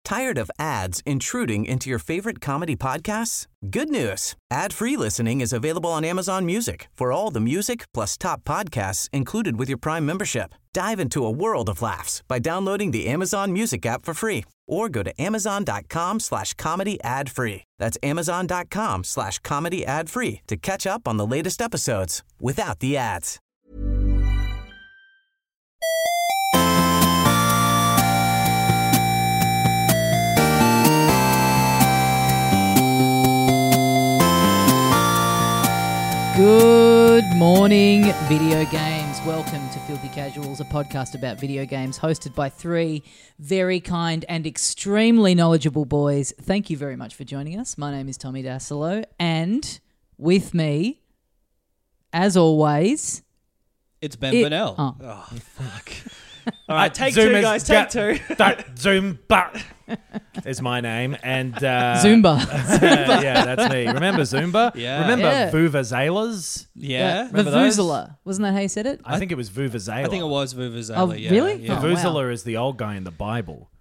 Tired of ads intruding into your favorite comedy podcasts? Good news. Ad-free listening is available on Amazon Music for all the music plus top podcasts included with your Prime membership. Dive into a world of laughs by downloading the Amazon Music app for free or go to amazon.com/comedy ad-free. That's amazon.com/comedy ad-free to catch up on the latest episodes without the ads. Good morning, video games. Welcome to Filthy Casuals, a podcast about video games hosted by three very kind and extremely knowledgeable boys. Thank you very much for joining us. My name is Tommy Dassolo, and with me, as always... It's Ben Vanel. Oh, fuck. All right, take two, guys. Take two. Zumba is my name. And Zumba. yeah, that's me. Remember Zumba? Yeah. Remember Yeah. Vuvuzelas? Yeah. Remember those? Vuvuzela. Wasn't that how you said it? I think it was Vuvuzela. I think it was Vuvuzela. Oh, yeah. really? Yeah. Oh, Vuvuzela is the old guy in the Bible.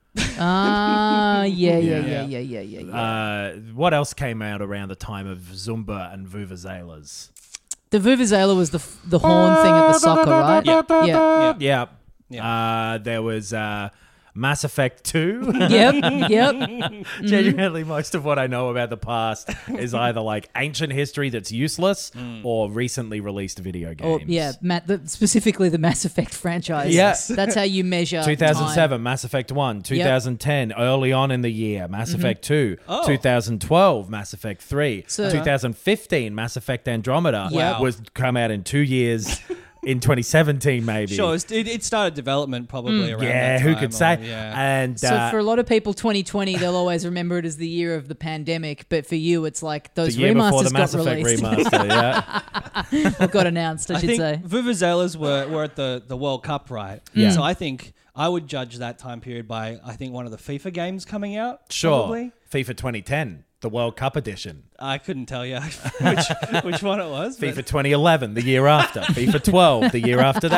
Yeah. What else came out around the time of Zumba and Vuvuzelas? The Vuvuzela was the horn thing at the soccer, right? Yeah. Yeah. Yeah. There was Mass Effect 2. Yep. Genuinely, most of what I know about the past is either like ancient history that's useless or recently released video games. Or, yeah, specifically the Mass Effect franchise. Yes. That's how you measure 2007, time. Mass Effect 1. 2010, early on in the year, Mass Effect 2. Oh. 2012, Mass Effect 3. So- 2015, Mass Effect Andromeda Wow. was come out in 2 years. In 2017, maybe. Sure, it started development probably around Yeah, that who time, could say? or- yeah. And So for a lot of people, 2020, they'll always remember it as the year of the pandemic. But for you, it's like the those year before remasters the Mass got Effect released. remaster, yeah. Or got announced, I should think say. Vuvuzelas were at the World Cup, right? Yeah. So I think I would judge that time period by, I think, one of the FIFA games coming out. Sure. Probably. FIFA 2010, the World Cup edition. I couldn't tell you which one it was. but- FIFA 2011, the year after. FIFA 12, the year after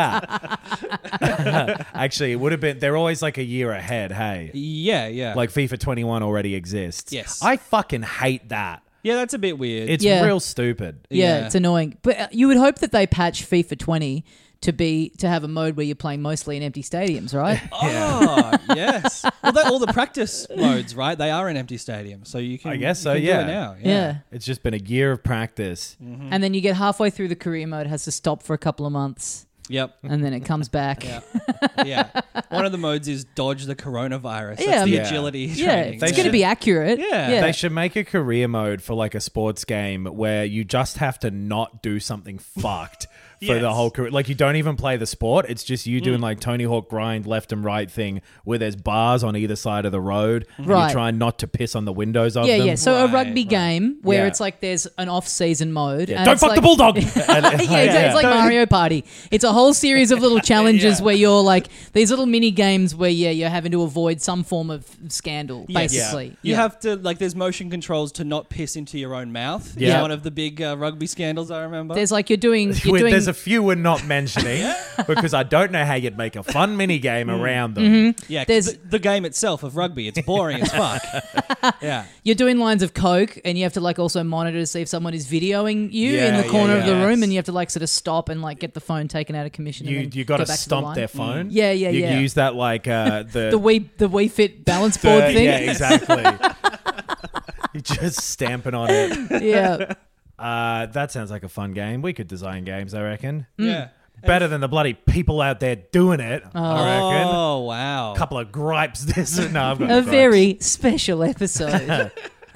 that. Actually, it would have been, they're always like a year ahead, hey? Yeah. Like FIFA 21 already exists. Yes. I fucking hate that. Yeah, that's a bit weird. It's Yeah. real stupid. Yeah, Yeah. it's annoying. But you would hope that they patch FIFA 20 to have a mode where you're playing mostly in empty stadiums, right? Oh, yes. Well, all the practice modes, right? They are in empty stadiums, so you can. I guess so, you can yeah. Do it now. Yeah. It's just been a year of practice. And then you get halfway through the career mode, has to stop for a couple of months, Yep. and then it comes back. Yeah. One of the modes is dodge the coronavirus. That's Yeah, the yeah. agility Yeah, training. it's going to be accurate. Yeah. They should make a career mode for like a sports game where you just have to not do something fucked for the Yes. whole career. Like you don't even play the sport. It's just you doing like Tony Hawk grind left and right thing where there's bars on either side of the road. And Right. you're trying not to piss on the windows of Yeah, them. yeah. So a Right, rugby right. game where Yeah. it's like there's an off-season mode. Yeah, and don't it's fuck like, the bulldog. Yeah, exactly. It's like Mario Party. It's a whole series of little challenges where you're like these little mini games where you're having to avoid some form of scandal, Yes. basically. You Yeah. have to, like, there's motion controls to not piss into your own mouth. Yeah. It's one of the big rugby scandals I remember. There's like you're doing. There's a few we're not mentioning because I don't know how you'd make a fun mini game around them. yeah, 'cause there's- the game itself of rugby, it's boring as fuck. Yeah. You're doing lines of coke, and you have to like also monitor to see if someone is videoing you in the Yeah, corner of the yes. room, and you have to like sort of stop and like get the phone taken out of commission. You and then got go to back stomp the their line. phone. Yeah, yeah, You yeah. use that like The the Wii Fit balance board thing. Yeah, exactly. You're just stamping on it. Yeah. That sounds like a fun game. We could design games, I reckon. Yeah. Better than the bloody people out there doing it, I reckon. Oh, wow. A couple of gripes. No, I've got no A gripes. very special episode.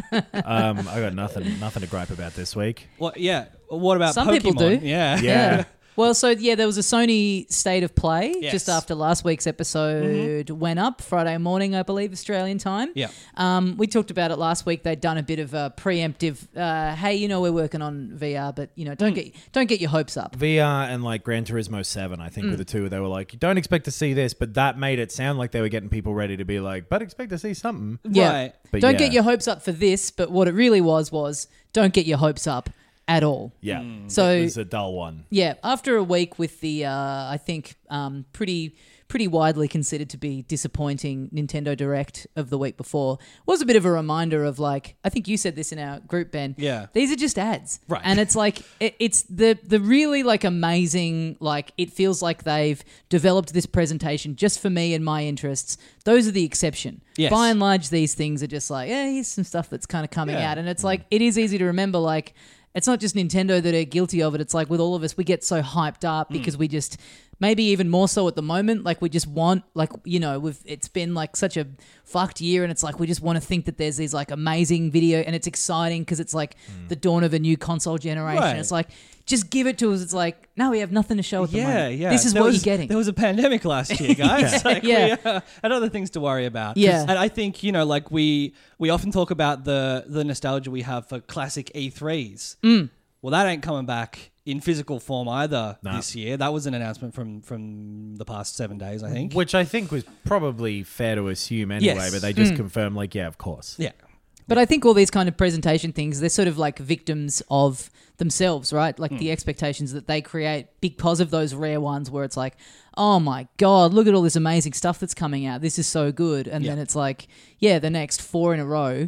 I got nothing to gripe about this week. What, yeah. What about Some Pokemon? people do. Yeah. Yeah. Well, so yeah, there was a Sony State of Play Yes. just after last week's episode went up Friday morning, I believe, Australian time. Yeah. We talked about it last week. They'd done a bit of a preemptive. Hey, we're working on VR, but don't get your hopes up. VR and like Gran Turismo 7, I think, were the two. They were like, you don't expect to see this, but that made it sound like they were getting people ready to be like, but expect to see something. Yeah. Right. But Don't yeah. get your hopes up for this, but what it really was don't get your hopes up at all. Yeah. So it was a dull one. yeah, after a week with the I think pretty pretty widely considered to be disappointing Nintendo Direct of the week before was a bit of a reminder of like, I think you said this in our group, Ben. Yeah. These are just ads. Right. And it's like, it's the really like amazing, like it feels like they've developed this presentation just for me and my interests. Those are the exception. Yes. By and large, these things are just like, here's some stuff that's kind of coming out. And it's like, it is easy to remember, like, it's not just Nintendo that are guilty of it. It's like with all of us, we get so hyped up because we just, maybe even more so at the moment, like we just want, like, you know, it's been like such a fucked year and it's like we just want to think that there's these like amazing video and it's exciting because it's like the dawn of a new console generation. Right. It's like, just give it to us. It's like, no, we have nothing to show at the moment. Yeah. This is what you're getting. There was a pandemic last year, guys. Like, Yeah. we had other things to worry about. Yeah. And I think, you know, like we often talk about the nostalgia we have for classic E3s. Well, that ain't coming back in physical form either this year. That was an announcement from the past 7 days, I think. Which I think was probably fair to assume anyway, Yes. but they just confirmed, like, yeah, of course. Yeah. But I think all these kind of presentation things, they're sort of like victims of themselves, right? Like the expectations that they create because of those rare ones where it's like, oh my God, look at all this amazing stuff that's coming out. This is so good. And then it's like, yeah, the next 4 in a row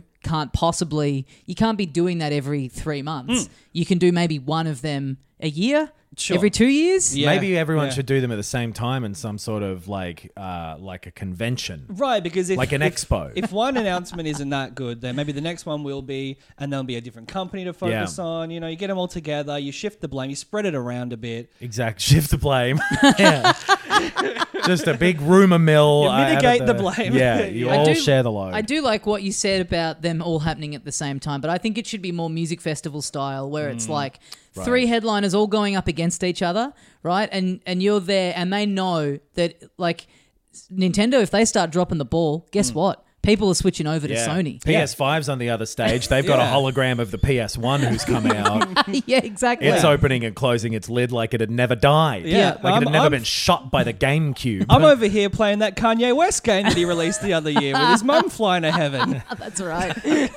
you can't be doing that every 3 months. You can do maybe one of them a year, every 2 years. Yeah. Maybe everyone should do them at the same time in some sort of like a convention. Right, because if Like an expo. If one announcement isn't that good, then maybe the next one will be, and there'll be a different company to focus on. You know, you get them all together, you shift the blame, you spread it around a bit. Exact. Shift the blame. Yeah. Just a big rumor mill. You out of mitigate the blame. Yeah, you all share the load. I do like what you said about them all happening at the same time, but I think it should be more music festival style where it's like 3 headliners all going up against each other, right? And you're there and they know that like Nintendo, if they start dropping the ball, guess what? People are switching over to Sony. PS5's on the other stage. They've got a hologram of the PS1 who's come out. Yeah, exactly. It's opening and closing its lid like it had never died. Yeah. Like it had never been shot by the GameCube. I'm over here playing that Kanye West game that he released the other year with his mum flying to heaven. That's right.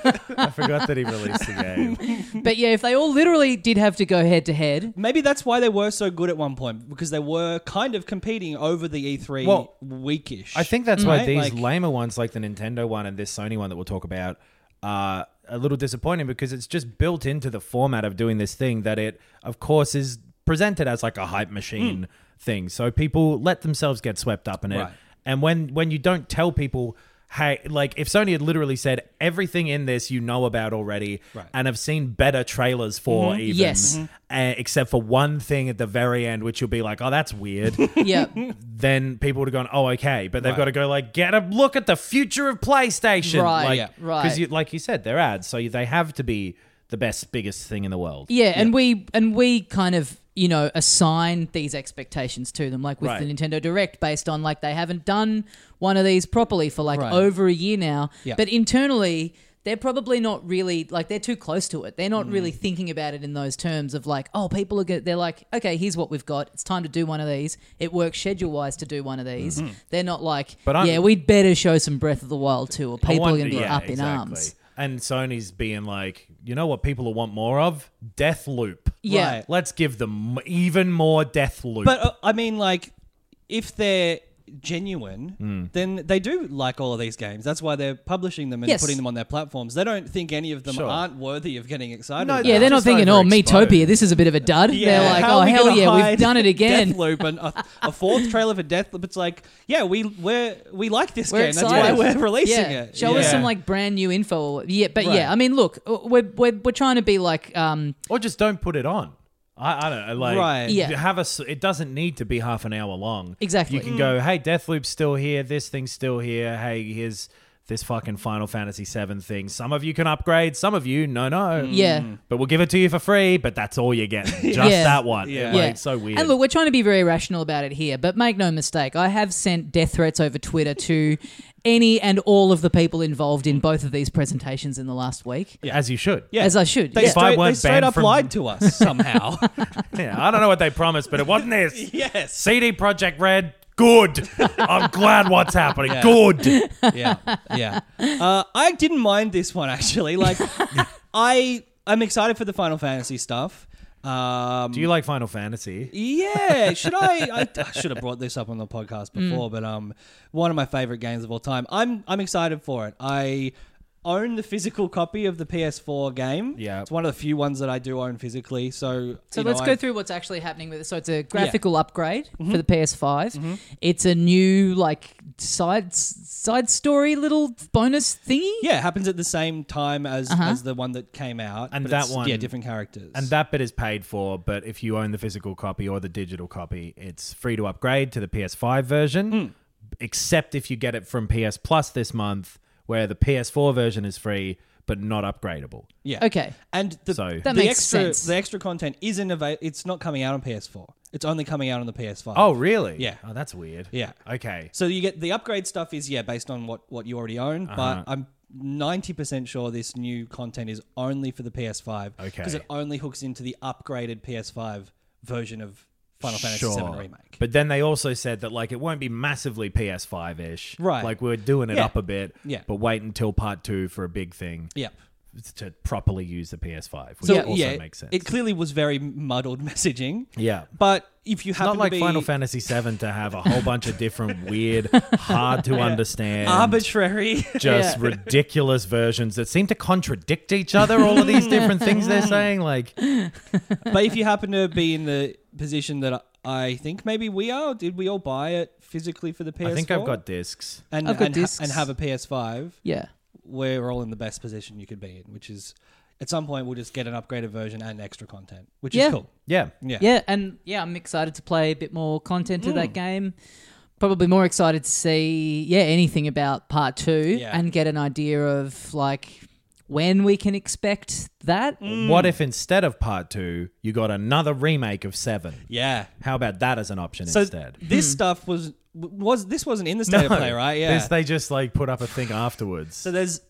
I forgot that he released the game. But yeah, if they all literally did have to go head to head. Maybe that's why they were so good at one point, because they were kind of competing over the E3 weekish. I think that's why Right? these Like- lamer ones like the Nintendo one and this Sony one that we'll talk about are a little disappointing because it's just built into the format of doing this thing that it, of course, is presented as like a hype machine thing. So people let themselves get swept up in it. Right. And when you don't tell people, hey, like if Sony had literally said everything in this you know about already and have seen better trailers for even, Yes. Except for one thing at the very end, which you'll be like, oh, that's weird. Yeah. Then people would have gone, oh, okay. But they've got to go like, get a look at the future of PlayStation. Right, Like, right. Because like you said, they're ads. So they have to be the biggest thing in the world. Yeah, and we kind of, you know, assign these expectations to them, like with Right. the Nintendo Direct, based on like they haven't done one of these properly for like Right. over a year now. Yeah. But internally, they're probably not really, like they're too close to it. They're not really thinking about it in those terms of like, oh, people are good. They're like, okay, here's what we've got. It's time to do one of these. It works schedule-wise to do one of these. They're not like, But we'd better show some Breath of the Wild too, or I people are want- going to be yeah, up in exactly. arms. And Sony's being like, you know what people will want more of? Deathloop. Yeah. Right. Let's give them even more Deathloop. But I mean, like, if they're genuine, then they do like all of these games. That's why they're publishing them and Yes. putting them on their platforms. They don't think any of them Sure. aren't worthy of getting excited. No, about. Yeah, they're not Just thinking, oh, overexposed. Metopia, this is a bit of a dud. Yeah, They're like, how oh, are we hell gonna yeah, we've hide done it again. Deathloop and a fourth trailer for Deathloop. It's like, yeah, we like this We're game. excited. That's why we're releasing Yeah. it. Show us Yeah. some like brand new info. Yeah, but Right. yeah, I mean, look, we're trying to be like, Or just don't put it on. I don't know. Like, Right. Yeah. it doesn't need to be half an hour long. Exactly. You can go, hey, Deathloop's still here. This thing's still here. Hey, here's this fucking Final Fantasy VII thing. Some of you can upgrade. Some of you, no. yeah. But we'll give it to you for free, but that's all you're getting. Just Yeah. that one. Yeah. Like, Yeah. it's so weird. And look, we're trying to be very rational about it here, but make no mistake, I have sent death threats over Twitter to any and all of the people involved in both of these presentations in the last week. As you should. Yeah. As I should. They yeah. If I straight, weren't they straight banned up from- lied to us somehow. Yeah, I don't know what they promised, but it wasn't this. Yes. CD Projekt Red, good. I'm glad what's happening. Yeah. Good. Yeah, yeah. I didn't mind this one actually. Like, I'm excited for the Final Fantasy stuff. Do you like Final Fantasy? Yeah, should I should have brought this up on the podcast before, but one of my favorite games of all time. I'm excited for it. I own the physical copy of the PS4 game. Yeah. It's one of the few ones that I do own physically. So let's go through what's actually happening with it. So it's a graphical upgrade for the PS5. It's a new side story little bonus thingy. Yeah, it happens at the same time as the one that came out. And but that it's, one- different characters. And that bit is paid for, but if you own the physical copy or the digital copy, it's free to upgrade to the PS5 version, except if you get it from PS Plus this month, where the PS4 version is free but not upgradable. Yeah. Okay. And That makes sense. The extra content isn't available. It's not coming out on PS4. It's only coming out on the PS5. Oh, really? Yeah. Oh, that's weird. Yeah. Okay. So you get the upgrade stuff is based on what you already own, but I'm 90% sure this new content is only for the PS5. Okay. Because it only hooks into the upgraded PS5 version of Final Fantasy VII Remake. But then they also said that it won't be massively PS5-ish. Right. Like we're doing it Yeah. up a bit. Yeah. But wait until part 2 for a big thing Yep. to properly use the PS5, which So also makes sense. it clearly was very muddled messaging. Yeah. But if you happen Not like to be Final Fantasy VII to have a whole bunch of different weird, hard to understand, arbitrary, just ridiculous versions that seem to contradict each other, all of these different things they're saying. but if you happen to be in the position that I think maybe we are, did we all buy it physically for the PS4? I think I've got discs. and I've got and, discs. and have a PS5. Yeah. We're all in the best position you could be in, which is at some point we'll just get an upgraded version and extra content, which is cool. Yeah. Yeah, and I'm excited to play a bit more content to that game. Probably more excited to see anything about part 2 and get an idea of when we can expect that. What if instead of part 2, you got another remake of 7? Yeah. How about that as an option So instead? this stuff this wasn't in the state of play, right? Yeah. This they just put up a thing afterwards. So there's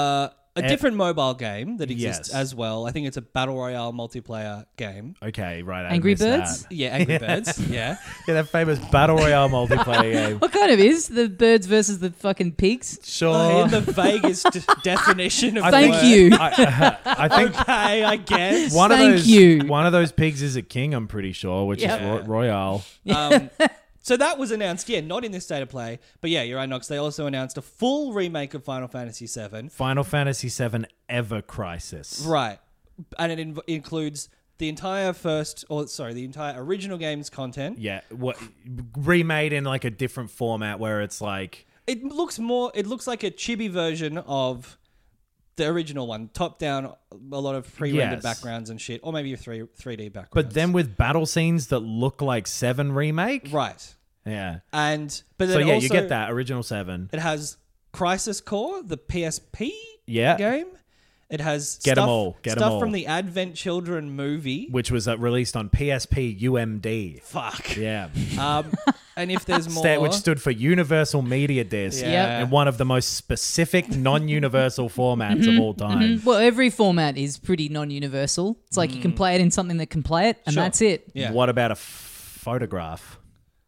a different mobile game that exists Yes. as well. I think it's a battle royale multiplayer game. Okay, right. I Angry missed Birds? that. Yeah, Angry Birds. Yeah. Yeah, that famous battle royale multiplayer game. What kind of is the birds versus the fucking pigs? Sure. In the vaguest definition of the Thank word. you. I think Okay, I guess. one of Thank those you. one of those pigs is a king. I'm pretty sure, which Yeah. is Royale. So that was announced, not in this state of play, but you're right, Nox. They also announced a full remake of Final Fantasy VII. Final Fantasy VII Ever Crisis. Right. And it includes the entire the entire original game's content. Yeah, what remade in a different format where it's It looks like a chibi version of the original one, top down, a lot of pre-rendered Yes. backgrounds and shit, or maybe 3D backgrounds. but then with battle scenes that look like 7 remake. right. Yeah. But So then yeah, also, you get that original 7. It has Crisis Core, the PSP Yeah. game. It has Get 'em stuff, all. Get 'em stuff all. from the Advent Children movie. Which was released on PSP UMD. Fuck. Yeah. And if there's more, Which stood for Universal Media Disc. Yeah. And one of the most specific non-universal formats of all time. Well, every format is pretty non-universal. It's like you can play it in something that can play it, and Sure. that's it. Yeah. What about a photograph?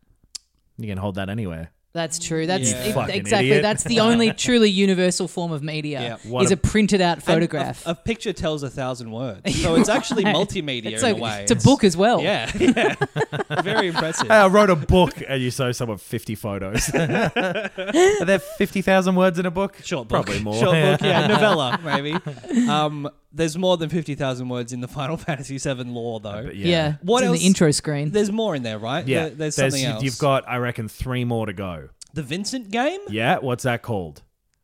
You can hold that anywhere. That's true. That's Yeah. Fucking exactly. idiot. That's the only truly universal form of media Yeah. What is a- a printed out And photograph. A picture tells 1,000 words, so it's actually multimedia it's in a way. It's a book as well. Yeah, very impressive. Hey, I wrote a book and you show someone 50 photos. Are there 50,000 words in a book? Short book. Probably more. Short book, yeah. Novella, maybe. There's more than 50,000 words in the Final Fantasy VII lore, though. But Yeah. What it's in else? the intro screen. There's more in there, right? Yeah. There's something else. You've got, I reckon, 3 more to go. the Vincent game? Yeah? What's that called?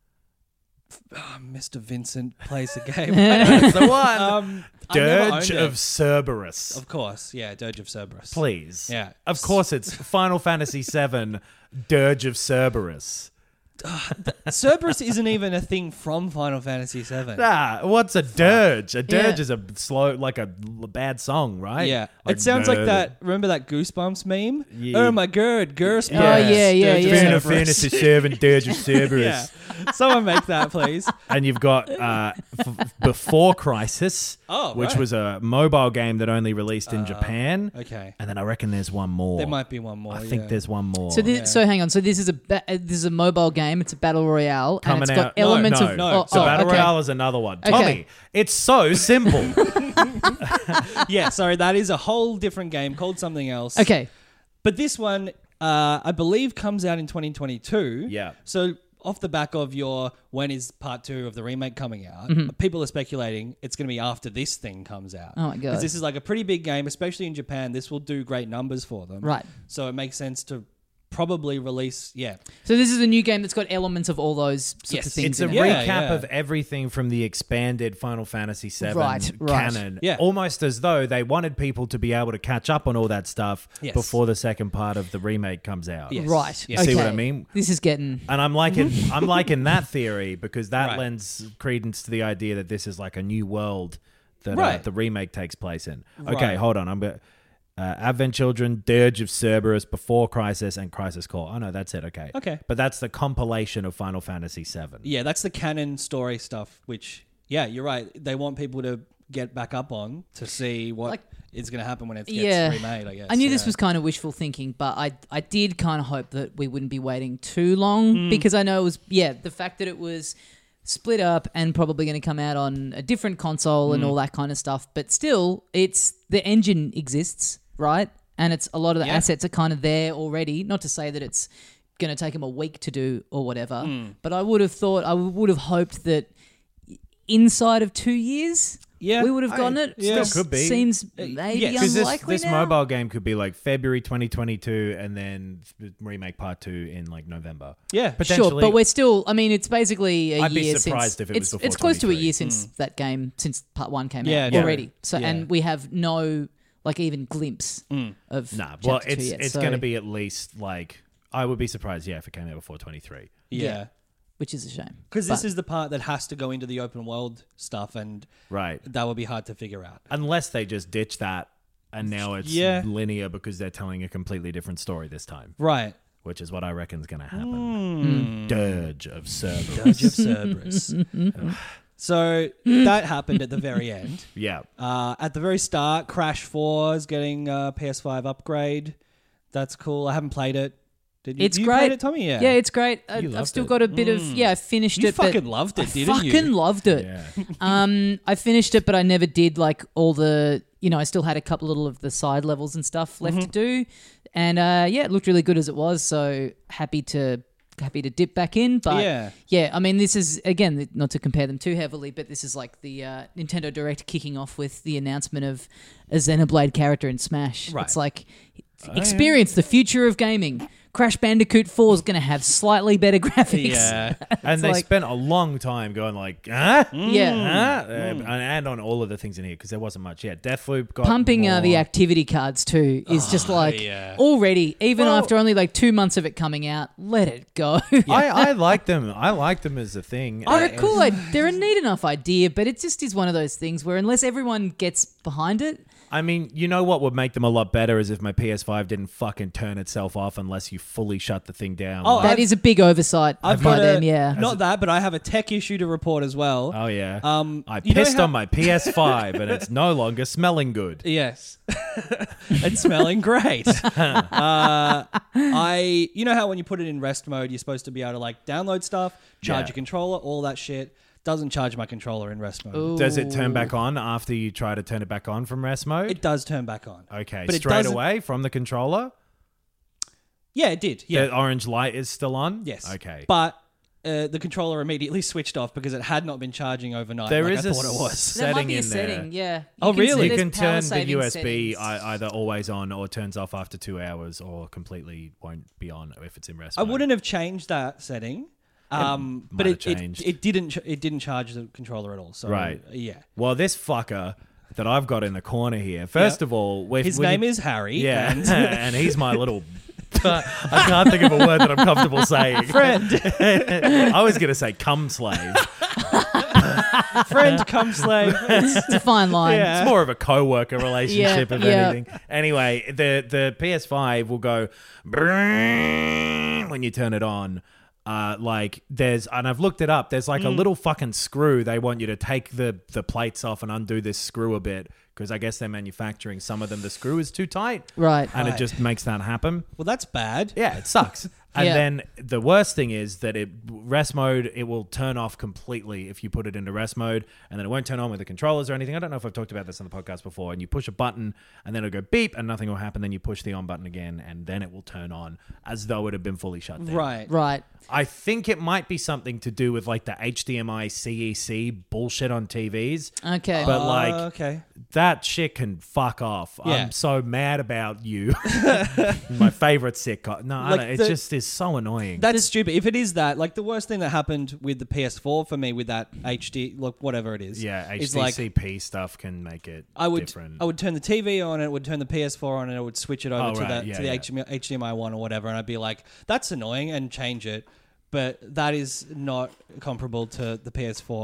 Mr. Vincent plays a game. That's the one. I never Dirge owned of it. Cerberus. Of course, yeah, Dirge of Cerberus. Please. Yeah. Of course it's Final Fantasy VII Dirge of Cerberus. Cerberus isn't even a thing from Final Fantasy VII. Ah, what's a dirge? A dirge Yeah. is a slow, like a bad song, right? Yeah, Like it sounds like murder. that. Remember that Goosebumps meme? Yeah. Oh my god, Goosebumps. Oh, yeah, yeah, Dirge of yeah. Final Cerberus. Fantasy VII Dirge of Cerberus. Yeah, someone make that, please. And you've got Before Crisis, Oh, which right. was a mobile game that only released in Japan. Okay, And then I reckon there's one more. there might be one more. I think yeah. there's one more. So hang on. So this is a mobile game game. It's a battle royale, and Coming it's got out- elements no, of. no. Oh, So oh, Battle okay. Royale is another one. Okay. Tommy, it's so simple. Yeah, sorry, that is a whole different game called something else. Okay. But this one, I believe, comes out in 2022. Yeah. So off the back of your when is part 2 of the remake coming out, people are speculating it's going to be after this thing comes out. Oh my God. Because this is like a pretty big game, especially in Japan. This will do great numbers for them. Right. So it makes sense to probably release, So this is a new game that's got elements of all those sorts Yes. of things. It's a in it. Yeah, recap yeah. of everything from the expanded Final Fantasy VII Right. canon. Yeah. Almost as though they wanted people to be able to catch up on all that stuff Yes. before the second part of the remake comes out. Yes. Right. You see what okay. I mean? This is getting. And I'm liking that theory because that Right. lends credence to the idea that this is like a new world that Right. the remake takes place in. Okay, Right. hold on. I'm going Advent Children, Dirge of Cerberus, Before Crisis, and Crisis Core. Oh no, that's it. Okay. Okay. But that's the compilation of Final Fantasy VII. Yeah, that's the canon story stuff, which, you're right. They want people to get back up on to see what is going to happen when it gets remade, I guess. I knew this was kind of wishful thinking, but I did kind of hope that we wouldn't be waiting too long because I know it was, the fact that it was split up and probably going to come out on a different console and all that kind of stuff. But still, the engine exists, right? And it's a lot of the assets are kind of there already. Not to say that it's going to take them a week to do or whatever, but I would have hoped that inside of 2 years, we would have gotten it. yeah. Still could be. Seems maybe Because unlikely this now. mobile game could be like February 2022 and then remake part 2 in like November. Yeah. Potentially. Sure, but we're still. I mean, it's basically a I'd be year surprised since if it was before it's close to a 23. year since that game, since part 1 came Yeah, out yeah. already. So, Yeah. and we have no even glimpse of. Nah, chapter well, 2 it's yet, it's so- going to be at least like I would be surprised, if it came out before 23. Yeah. which is a shame Because this But- is the part that has to go into the open world stuff, and Right. that would be hard to figure out. Unless they just ditch that and now it's Yeah. linear because they're telling a completely different story this time, Right. which is what I reckon is going to happen. Dirge of Cerberus. Dirge of Cerberus. So that happened at the very end. Yeah. At the very start, Crash 4 is getting a PS5 upgrade. That's cool. I haven't played it. Did you? It's you great. played it, Tommy? Yeah. Yeah, it's great. You I've loved still it. got a bit of I finished You it. but fucking loved it, I didn't you? fucking loved it. Yeah. I finished it, but I never did like all the. I still had a couple little of the side levels and stuff left to do, and it looked really good as it was. So happy to dip back in. But Yeah. I mean, this is again not to compare them too heavily, but this is like the Nintendo Direct kicking off with the announcement of a Xenoblade character in Smash. Right. It's like experience the future of gaming. Crash Bandicoot 4 is going to have slightly better graphics. Yeah. And they like- spent a long time going like, huh? Yeah. Huh? And on all of the things in here because there wasn't much yet. Deathloop got Pumping more. the activity cards too is just like yeah. already, even Well- after only like 2 months of it coming out, let it go. I like them. I like them as a thing. They're a cool. They're a neat enough idea, but it just is one of those things where unless everyone gets behind it, I mean, you know what would make them a lot better is if my PS5 didn't fucking turn itself off unless you fully shut the thing down. Oh, that is a big oversight I've by got them. Yeah. Not that, but I have a tech issue to report as well. Oh, yeah. I you know pissed how- on my PS5 and it's no longer smelling good. Yes. And smelling great. You know how when you put it in rest mode, you're supposed to be able to like download stuff, charge Yeah. your controller, all that shit. Doesn't charge my controller in rest mode. Ooh. Does it turn back on after you try to turn it back on from rest mode? It does turn back on. Okay, But it straight doesn't- away from the controller? Yeah, it did. Yeah. The orange light is still on? Yes. Okay. But the controller immediately switched off because it had not been charging overnight. There like is I a thought it was. There might setting be a in there. setting. Yeah. Oh, really? You there's can power turn the saving USB settings. either always on or turns off after 2 hours or completely won't be on if it's in rest I mode. wouldn't have changed that setting. But might have it changed. didn't charge the controller at all. So Right. yeah. Well, this fucker that I've got in the corner here, first of all... His name is Harry. Yeah, And and he's my little... I can't think of a word that I'm comfortable saying. friend. I was going to say cum slave. Friend come slave. It's a fine line. Yeah. It's more of a co-worker relationship, if yeah. anything. Anyway, the PS5 will go when you turn it on. Like there's, and I've looked it up. There's like a little fucking screw. They want you to take the plates off and undo this screw a bit because I guess they're manufacturing some of them. The screw is too tight, Right. and it Right. just makes that happen. Well, that's bad. Yeah, it sucks. And then the worst thing is that rest mode, it will turn off completely if you put it into rest mode, and then it won't turn on with the controllers or anything. I don't know if I've talked about this on the podcast before. And you push a button, and then it'll go beep, and nothing will happen. Then you push the on button again, and then it will turn on as though it had been fully shut down. Right. I think it might be something to do with like the HDMI CEC bullshit on TVs. Okay. But like okay. that shit can fuck off. Yeah. I'm so mad about you. My favorite sitcom. No, I Like don't, it just is so annoying. That's stupid. If it is that, like the worst thing that happened with the PS4 for me with that HD, look, whatever it is. Yeah, is like, HDCP stuff can make it different. I would turn the TV on, it would turn the PS4 on, and it would switch it over to the HDMI one or whatever, and I'd be like, that's annoying, and change it. But that is not comparable to the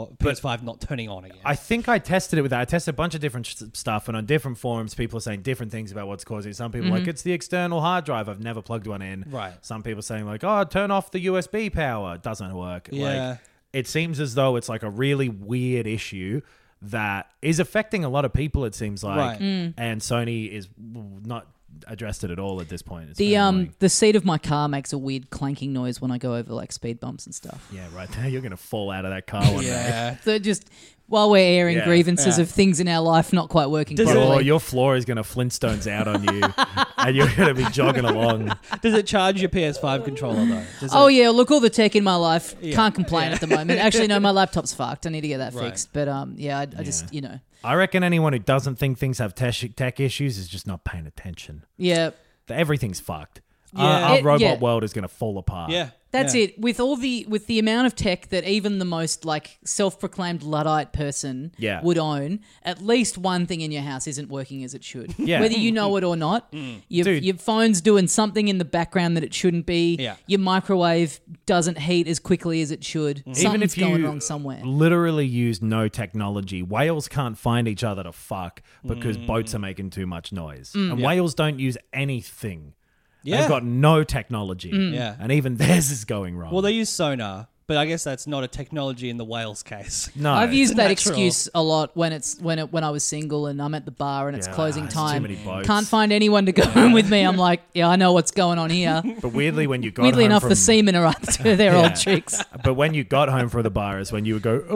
PS5 not turning on again. I think I tested it with that. I tested a bunch of different stuff, and on different forums, people are saying different things about what's causing it. Some people are like, it's the external hard drive. I've never plugged one in. Right. Some people are saying like, oh, turn off the USB power. It doesn't work. Yeah. Like, it seems as though it's like a really weird issue that is affecting a lot of people, it seems like. Right. And Sony is not addressed it at all at this point. It's very annoying. The seat of my car makes a weird clanking noise when I go over like speed bumps and stuff. Yeah, right there. You're going to fall out of that car one day. yeah. So just while we're airing Yeah. grievances of things in our life not quite working Does properly. Or your floor is going to Flintstones out on you, and you're going to be jogging along. Does it charge your PS5 controller though? Oh yeah, look, all the tech in my life. Can't complain at the moment. Actually, no, my laptop's fucked. I need to get that Right. fixed. But I just, you know. I reckon anyone who doesn't think things have tech issues is just not paying attention. Yeah. Everything's fucked. Yeah. Our It- robot yeah. world is going to fall apart. Yeah. That's Yeah. it. With the amount of tech that even the most like self-proclaimed Luddite person would own, at least one thing in your house isn't working as it should. Yeah. Whether you know it or not, your phone's doing something in the background that it shouldn't be. Yeah. Your microwave doesn't heat as quickly as it should. Even Something's if you going wrong somewhere. literally use no technology, whales can't find each other to fuck because boats are making too much noise. And whales don't use anything. Yeah. They've got no technology. Yeah. And even theirs is going wrong. Well, they use sonar, but I guess that's not a technology in the whale's case. no. I've used that natural. excuse a lot when I was single and I'm at the bar and it's Yeah, closing it's too time. many boats. Can't find anyone to go home with me. I'm like, yeah, I know what's going on here. But weirdly, when you got Weirdly home enough, from, the seamen are up to their Yeah. old tricks. But when you got home from the bar is when you would go,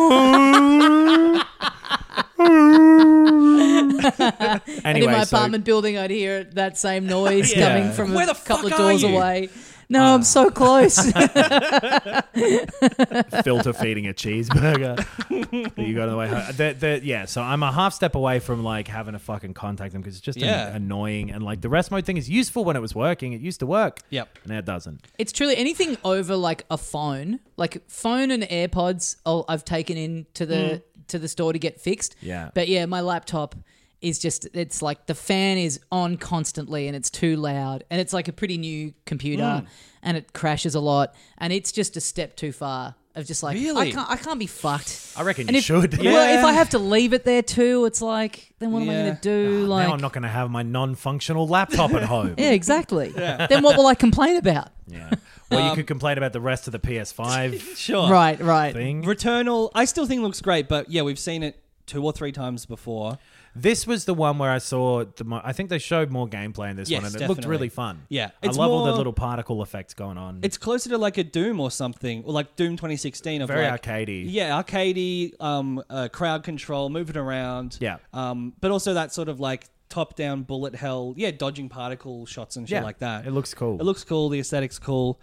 "Oh." And in Anyway, my so apartment building, I'd hear that same noise coming from Where a the couple of fuck are doors you? away. No, I'm so close. filter feeding a cheeseburger that you got on the way home. Yeah, so I'm a half step away from like having to fucking contact them because it's just annoying. And like the rest mode thing is useful when it was working. It used to work. Yep. Now it doesn't. It's truly anything over like a phone, like phone and AirPods. I've taken in to the store to get fixed. Yeah. But yeah, my laptop is just, it's like the fan is on constantly and it's too loud and it's like a pretty new computer and it crashes a lot and it's just a step too far of just like, Really? I can't be fucked. I reckon And you if, should. Well, if I have to leave it there too, it's like, then what am I going to do? Like, Now I'm not going to have my non-functional laptop at home. yeah, exactly. Then what will I complain about? Yeah. Well, you could complain about the rest of the PS5 Sure. Right. thing. Returnal, I still think looks great, but yeah, we've seen it 2 or 3 times before. This was the one where I saw I think they showed more gameplay in this Yes, one, and it definitely. looked really fun. Yeah. I It's love all the more- little particle effects going on. It's closer to like a Doom or something, or like Doom 2016 of very like, arcadey. Yeah, arcadey, crowd control, moving around. Yeah. But also that sort of like top-down bullet hell, dodging particle shots and shit like that. It looks cool. It looks cool. The aesthetic's cool.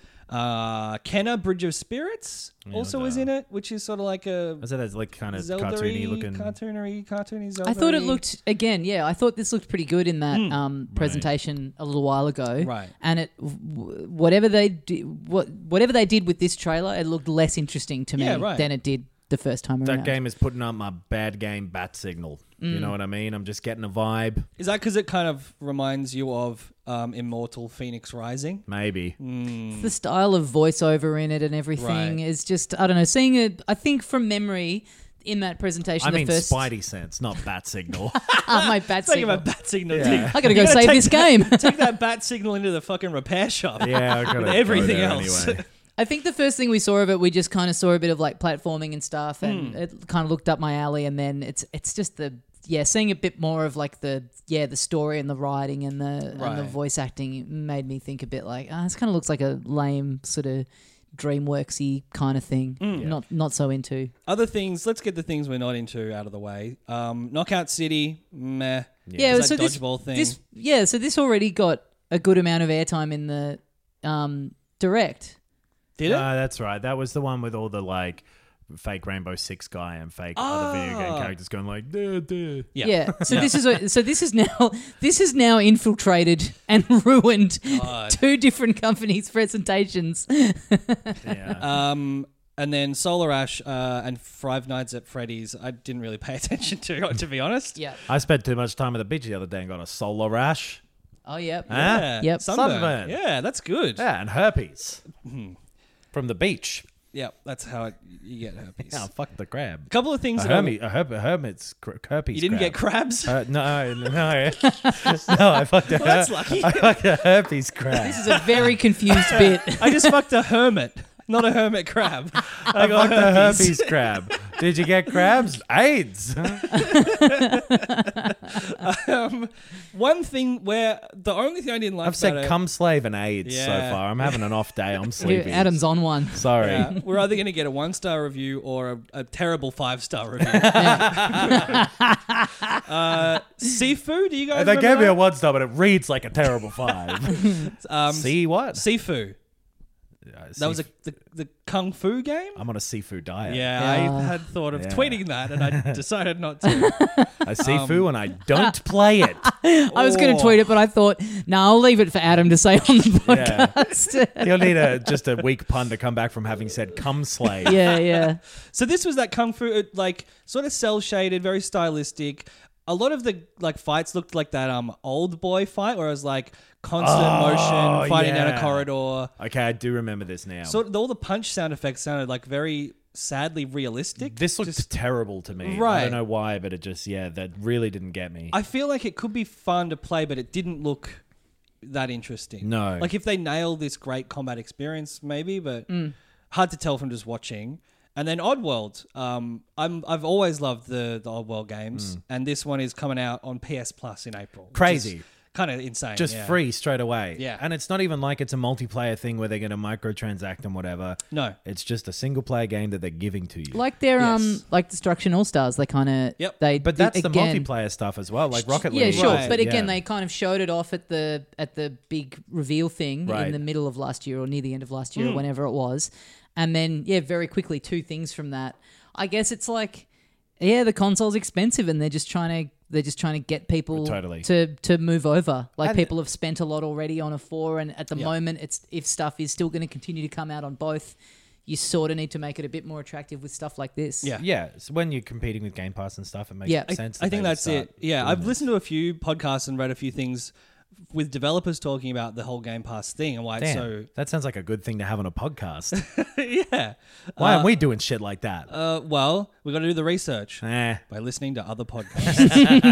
Kenna, Bridge of Spirits, also is in it, which is sort of like a I said that's like kind of Zelda-y, cartoony looking. cartoony Zelda. I thought it looked I thought this looked pretty good in that presentation a little while ago. Right. And it whatever they did with this trailer, it looked less interesting to me than it did the first time around. That game is putting up my bad game bat signal. You know what I mean? I'm just getting a vibe. Is that because it kind of reminds you of Immortal Phoenix Rising? Maybe. It's the style of voiceover in it and everything Right. is just, I don't know, seeing it, I think from memory in that presentation, I the mean first Spidey sense, not bat signal. my bat Think signal. about bat signal. Yeah. I gotta go save this game. Take that bat signal into the fucking repair shop. Yeah, I gotta With go everything there else. Anyway. I think the first thing we saw of it, we just kind of saw a bit of like platforming and stuff, and it kind of looked up my alley. And then it's just the seeing a bit more of like the story and the writing and the voice acting made me think a bit like, this kind of looks like a lame sort of DreamWorksy kind of thing. Not so into. Other things, let's get the things we're not into out of the way. Knockout City, meh. Yeah, It's so that dodgeball thing. so this already got a good amount of airtime in the direct. Did it? That's right. That was the one with all the like fake Rainbow Six guy and fake other video game characters going like, duh, duh. Yeah. So this is now infiltrated and ruined two different companies' presentations. Yeah. And then Solar Ash and Five Nights at Freddy's, I didn't really pay attention to be honest. Yeah. I spent too much time at the beach the other day and got a solar rash. Oh, yep. Huh? Yeah. Yep. Sunburn. Yeah, that's good. Yeah, and herpes from the beach. Yeah, that's how you get herpes. Yeah, fuck the crab. A couple of things. A hermit's herpes. You didn't crab. get crabs? No, no, I fucked a That's lucky. I fucked a herpes crab. This is a very confused bit. I just fucked a hermit, not a hermit crab. I got the herpes crab. Did you get crabs? AIDS. One thing where the only thing I didn't like I've said about it, cum slave and AIDS Yeah. so far. I'm having an off day. I'm sleepy. Adam's on one. Sorry. yeah, we're either going to get a 1-star review or a terrible 5-star review. Sifu, do you guys They remember gave me a that? 1-star, but it reads like a terrible 5. See what? Sifu. That was the Kung Fu game? I'm on a seafood diet. Yeah, Yeah. I had thought of Yeah. tweeting that and I decided not to. I seafood and I don't play it. I was going to tweet it, but I thought, I'll leave it for Adam to say on the podcast. You'll need just a weak pun to come back from having said cum slave. Yeah. So this was that Kung Fu, like sort of cell shaded, very stylistic. A lot of the like fights looked like that old boy fight where it was like constant motion, fighting down a yeah. corridor. Okay, I do remember this now. So all the punch sound effects sounded like very sadly realistic. This looked terrible to me. Right. I don't know why, but it just, that really didn't get me. I feel like it could be fun to play, but it didn't look that interesting. No. Like if they nail this great combat experience, maybe, but hard to tell from just watching. And then Oddworld. I've always loved the Oddworld games, and this one is coming out on PS Plus in April. Crazy. Kind of insane. Just yeah. free straight away. Yeah. And it's not even like it's a multiplayer thing where they're going to microtransact and whatever. No. It's just a single player game that they're giving to you. Like their Yes. like Destruction All Stars, they kind of Yep. But that's the again, multiplayer stuff as well, like Rocket Yeah, League. sure. Right. But again, Yeah. they kind of showed it off at the big reveal thing Right. in the middle of last year or near the end of last year or whenever it was. And then, very quickly, two things from that. I guess it's like, the console's expensive and they're just trying to get people Totally. to move over. Like And- people have spent a lot already on a 4, and at the moment, if stuff is still going to continue to come out on both, you sort of need to make it a bit more attractive with stuff like this. Yeah. Yeah, so when you're competing with Game Pass and stuff, it makes Yeah. sense. I think that's it. Yeah, I've listened to a few podcasts and read a few things with developers talking about the whole Game Pass thing and why it's so. That sounds like a good thing to have on a podcast. Yeah. Why aren't we doing shit like that? Well, we got to do the research Eh. by listening to other podcasts.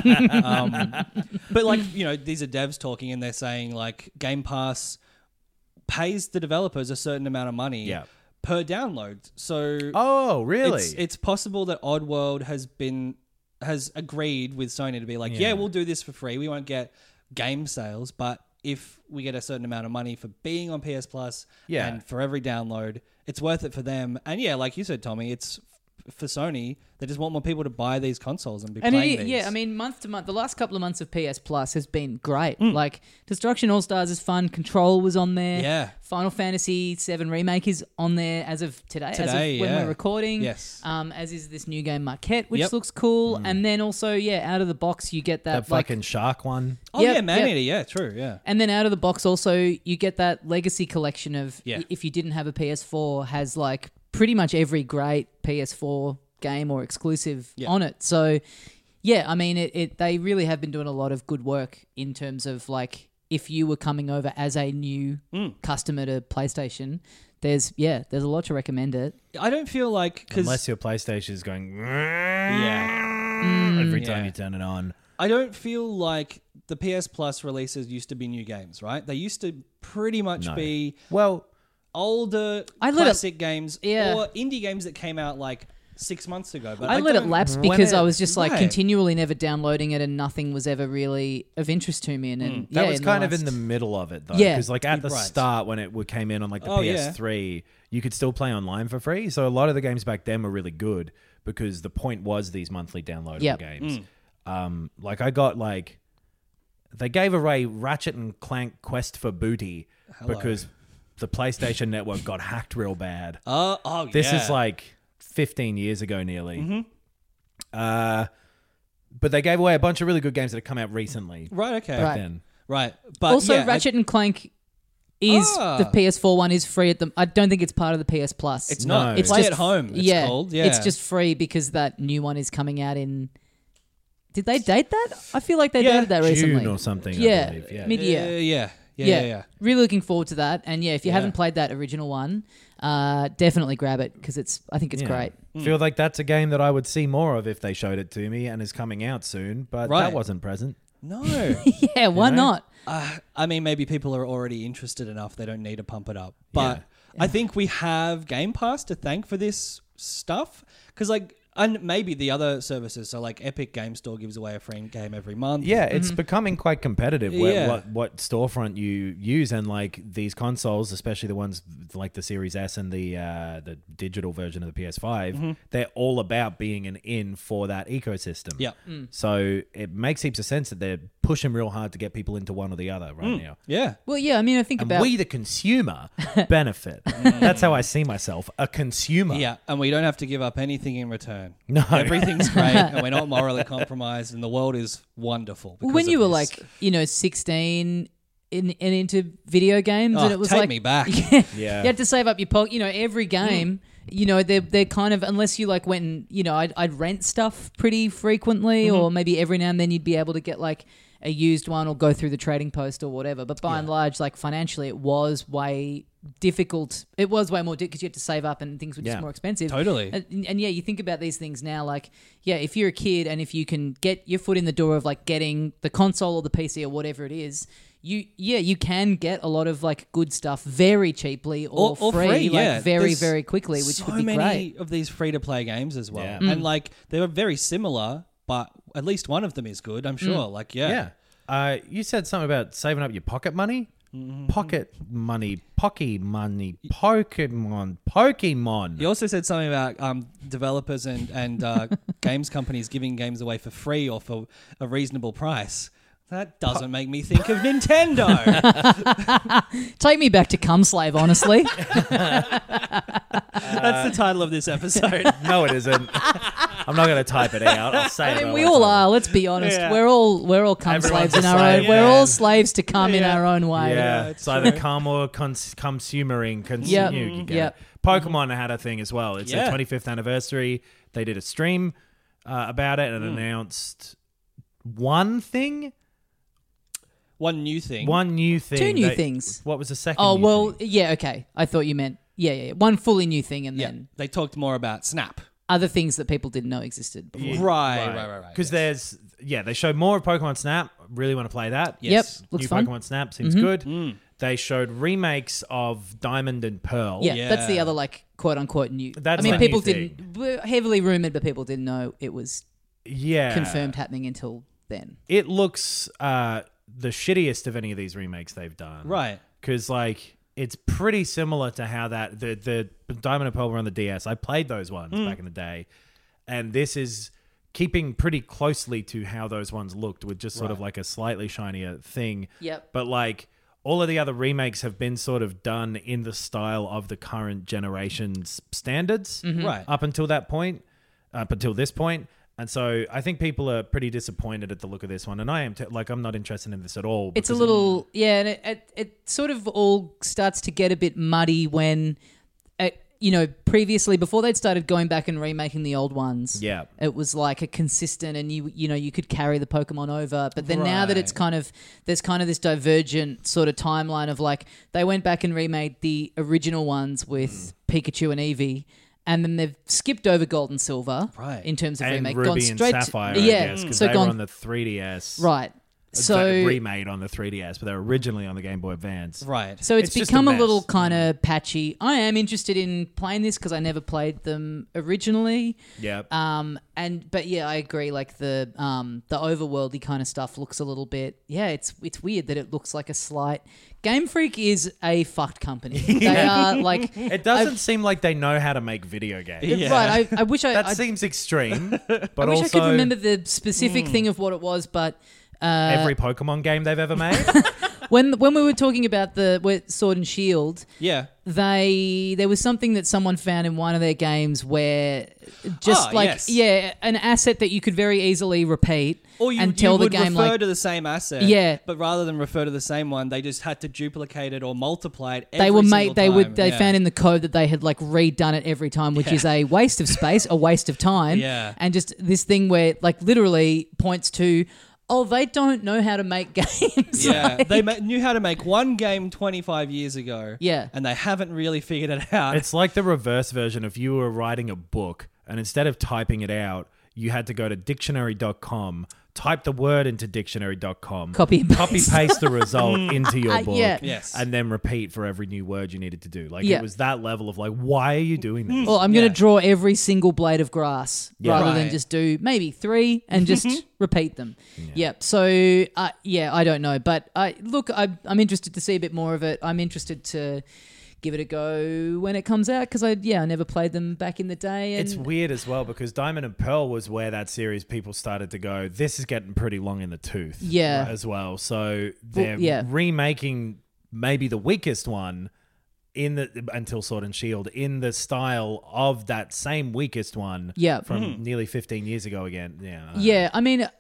But like, these are devs talking and they're saying like Game Pass pays the developers a certain amount of money Yeah. per download. So Oh, really? it's possible that Oddworld has agreed with Sony to be like, Yeah. we'll do this for free. We won't get game sales, but if we get a certain amount of money for being on PS Plus Yeah. and for every download, it's worth it for them. And like you said, Tommy, it's for Sony. They just want more people to buy these consoles and be playing these. Month to month, the last couple of months of PS Plus has been great. Like Destruction All Stars is fun. Control was on there. Yeah. Final Fantasy VII Remake is on there as of today, as of when yeah. we're recording. Yes. As is this new game Marquette, which Yep. looks cool. And then also, out of the box you get that that like. fucking shark one. Oh, Yep, yeah, Man yep. Eater. Yeah, true. Yeah. And then out of the box also you get that legacy collection of Yeah. if you didn't have a PS4 has like pretty much every great PS4 game or exclusive on it. So they really have been doing a lot of good work in terms of like if you were coming over as a new customer to PlayStation, there's a lot to recommend it. I don't feel like Unless your PlayStation is going yeah. every time Yeah. you turn it on. I don't feel like the PS Plus releases used to be new games, right? They used to pretty much No. be Well, older I let it- classic games Yeah. or indie games that came out like 6 months ago. But I let it don't- lapse because I was just like Right. continually never downloading it, and nothing was ever really of interest to me. And then, That yeah, was in kind of last- in the middle of it, though. Yeah. Because, like, at the Right. start, when it came in on, like, the Oh, yeah. PS3, you could still play online for free. So a lot of the games back then were really good because the point was these monthly downloadable Yep. games. Like, I got, like... They gave away Ratchet and Clank Quest for Booty because the PlayStation Network got hacked real bad. This is, like, 15 years ago nearly. But they gave away a bunch of really good games that have come out recently. Right, okay. Right. Then. Right. But Also, yeah, Ratchet and Clank is the PS4 one is free at the. I don't think it's part of the PS Plus. It's No. not. It's Play Stay at Home, it's yeah, called. Yeah. it's just free because that new one is coming out in. Did they date that? I feel like they Yeah. dated that recently. June or something, I Yeah, believe. Yeah. mid-year. Yeah. Really looking forward to that. And yeah, if you Yeah. haven't played that original one, definitely grab it because I think it's Yeah. great. Feel like that's a game that I would see more of if they showed it to me and is coming out soon, but Right. that wasn't present. No. Yeah, why know? not? I mean, maybe people are already interested enough. They don't need to pump it up. But I think we have Game Pass to thank for this stuff. Because, like, and maybe the other services, so like Epic Game Store gives away a free game every month. Yeah, it's becoming quite competitive Yeah. what storefront you use, and like these consoles, especially the ones like the Series S and the digital version of the PS5, they're all about being an in for that ecosystem. Yeah. So it makes heaps of sense that they're pushing real hard to get people into one or the other right now. Yeah. Well, yeah, I mean, I think And about we, the consumer, benefit. That's how I see myself, a consumer. Yeah. And we don't have to give up anything in return. No. Everything's great and we're not morally compromised and the world is wonderful. when because you of were this. like, 16 and into video games, Oh, and it was take like me back. Yeah. you had to save up your pocket. Every game, they're kind of, unless you like went and I'd rent stuff pretty frequently, or maybe every now and then you'd be able to get like a used one or go through the trading post or whatever. But by and large, like financially, it was way difficult. It was way more because you had to save up and things were just Yeah. more expensive. Totally. And yeah, you think about these things now, like, yeah, if you're a kid and if you can get your foot in the door of like getting the console or the PC or whatever it is, you can get a lot of like good stuff very cheaply or free, like very, There's very quickly, which so would be many great. of these free-to-play games as well. Yeah. And like they're very similar, but at least one of them is good, I'm sure. Like, Yeah. You said something about saving up your pocket money. Pocket money, Pokemon. You also said something about developers and games companies giving games away for free or for a reasonable price. That doesn't make me think of Nintendo. Take me back to Cum Slave, honestly. That's the title of this episode. No, it isn't. I'm not going to type it out. I'll say I it. mean, we all are. Let's be honest. Yeah. We're all cum Everyone's slaves in a our slave, own. We're yeah. all slaves to cum in Yeah. our own way. Yeah, it's it's either cum or consumering. Yep. You get Yep. it. Pokemon had a thing as well. It's Yeah. their 25th anniversary. They did a stream about it and announced one thing. One new thing. One new thing. Two new things. What was the second? Oh new well, thing? yeah. Okay, I thought you meant yeah. One fully new thing, and Yeah. then They talked more about Snap. other things that people didn't know existed before. Right. Because they showed more of Pokemon Snap. Really want to play that. Yes. Yep, looks New fun. Pokemon Snap seems good. They showed remakes of Diamond and Pearl. Yeah, that's the Yeah. other like quote unquote new. That's I mean, the people new didn't were heavily rumored, but people didn't know it was Yeah. confirmed happening until then. It looks the shittiest of any of these remakes they've done. Right. Because, like, it's pretty similar to how that the Diamond and Pearl were on the DS. I played those ones back in the day. And this is keeping pretty closely to how those ones looked with just sort of like a slightly shinier thing. Yep. But, like, all of the other remakes have been sort of done in the style of the current generation's standards. Right. Up until that point, up until this point. And so I think people are pretty disappointed at the look of this one. And I am, I'm not interested in this at all. It's a because- little and it sort of all starts to get a bit muddy when previously before they'd started going back and remaking the old ones. Yeah. It was like a consistent and you could carry the Pokemon over. But then now that it's Right. there's kind of this divergent sort of timeline of like they went back and remade the original ones with Pikachu and Eevee. And then they've skipped over Gold and Silver Right. in terms of and remake. Ruby gone and straight Sapphire, to, I yeah. guess, because So they gone were on the 3DS. right. So- remade on the 3DS, but they're originally on the Game Boy Advance. Right. So it's It's just become a a little mess. kind of patchy. I am interested in playing this because I never played them originally. Yeah. But yeah, I agree. Like the overworldy kind of stuff looks a little bit. Yeah, it's weird that it looks like a slight. Game Freak is a fucked company. They are like. It doesn't seem like they know how to make video games. Yeah. Right. I wish That I seems extreme, but I wish also I could remember the specific thing of what it was, but. every Pokemon game they've ever made. When we were talking about the Sword and Shield, Yeah. there was something that someone found in one of their games where just yes. an asset that you could very easily repeat Or you, and tell you the would game refer like to the same asset. Yeah. But rather than refer to the same one, they just had to duplicate it or multiply it. they every were single time. they Yeah. found in the code that they had like redone it every time, which is a waste of space, a waste of time, Yeah. and just this thing where like literally points to. Oh, they don't know how to make games. Yeah, Like- they knew how to make one game 25 years ago. Yeah. And they haven't really figured it out. It's like the reverse version of you were writing a book, and instead of typing it out, you had to go to dictionary.com, type the word into dictionary.com, Copy and paste. paste the result into your book, yeah. Yes. and then repeat for every new word you needed to do. Like Yeah. it was that level of like, why are you doing this? Well, I'm going Yeah. to draw every single blade of grass Yeah. rather than Right. just do maybe 3 and just repeat them. Yeah. So, I don't know. But I'm interested to see a bit more of it. I'm interested to give it a go when it comes out because I never played them back in the day. And It's weird as well because Diamond and Pearl was where that series people started to go, this is getting pretty long in the tooth. Yeah. As well. So they're yeah. remaking maybe the weakest one until Sword and Shield in the style of that same weakest one from nearly 15 years ago again. Yeah. Yeah, I mean,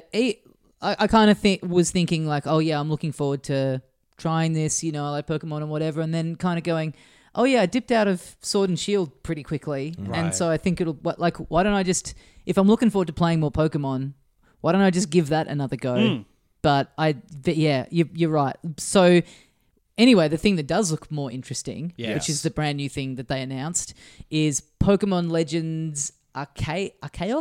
I kind of was thinking like, oh yeah, I'm looking forward to trying this, I like Pokemon and whatever, and then kind of going, oh yeah, I dipped out of Sword and Shield pretty quickly, and Right. so I think why don't I just, if I'm looking forward to playing more Pokemon, why don't I just give that another go? But yeah, you're right. So anyway, the thing that does look more interesting, Yes. which is the brand new thing that they announced, is Pokemon Legends Arceus.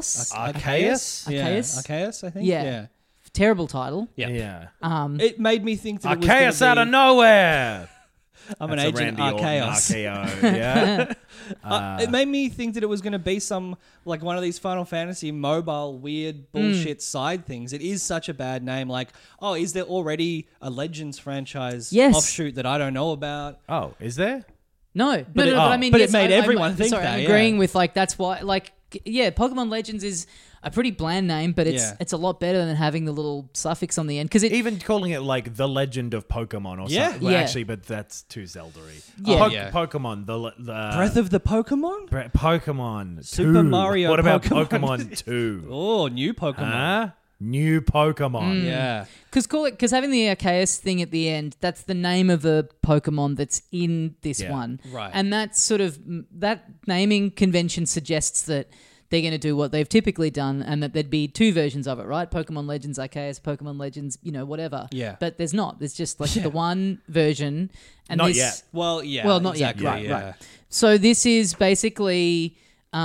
Arceus? Yeah. Arceus? Arceus, I think. Yeah. Terrible title. Yeah. Yeah. It made me think that Arceus it was out gonna of be, nowhere. I'm an That's a agent Randy Orton Arceus. RKO. Yeah. It made me think that it was going to be some like one of these Final Fantasy mobile weird bullshit side things. It is such a bad name. Like, oh, is there already a Legends franchise Yes. offshoot that I don't know about? Oh, is there? No, But it- I mean, but it yes, made I'm- everyone think sorry, that, I'm yeah. agreeing with like that's why Pokemon Legends is a pretty bland name, but Yeah. it's a lot better than having the little suffix on the end because it Even calling it like the Legend of Pokemon or Yeah. something. Well, Yeah. actually, but that's too Zelda-y. Yeah. Yeah. Pokemon, the Breath of the Pokemon? Pokemon Super 2. Mario What about Pokemon? Pokemon 2? Oh, new Pokemon. Huh? New Pokemon. Yeah. because having the Arceus thing at the end, that's the name of a Pokemon that's in this Yeah. one, Right. And that sort of that naming convention suggests that they're going to do what they've typically done, and that there'd be 2 versions of it, right? Pokemon Legends Arceus, Pokemon Legends, whatever. Yeah. But there's not. There's just like the one version, and Not this, yet. Well, yeah. Well, not exactly, yet. Right, yeah. right. So this is basically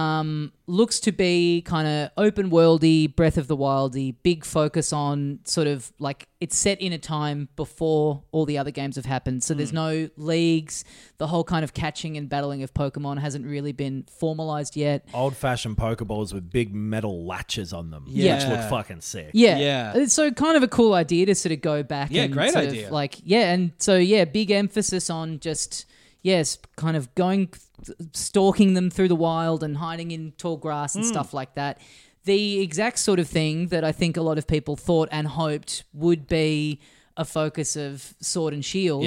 looks to be kind of open worldy, Breath of the Wildy, big focus on sort of like it's set in a time before all the other games have happened. So there's no leagues. The whole kind of catching and battling of Pokemon hasn't really been formalized yet. Old-fashioned Pokeballs with big metal latches on them, Yeah. which look fucking sick. Yeah. Yeah. So kind of a cool idea to sort of go back Yeah, and great sort idea. of like, and so big emphasis on just, yes, kind of stalking them through the wild and hiding in tall grass and stuff like that. The exact sort of thing that I think a lot of people thought and hoped would be a focus of Sword and Shield.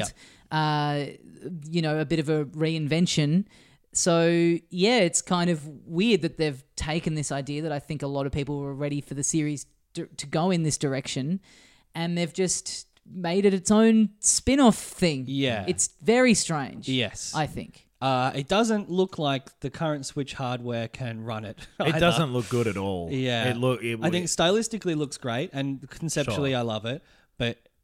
A bit of a reinvention. So, it's kind of weird that they've taken this idea that I think a lot of people were ready for the series to go in this direction, and they've just made it its own spin-off thing. Yeah. It's very strange. Yes. I think. It doesn't look like the current Switch hardware can run it. It either. doesn't look good at all. Yeah. It I think stylistically looks great, and conceptually Sure. I love it. But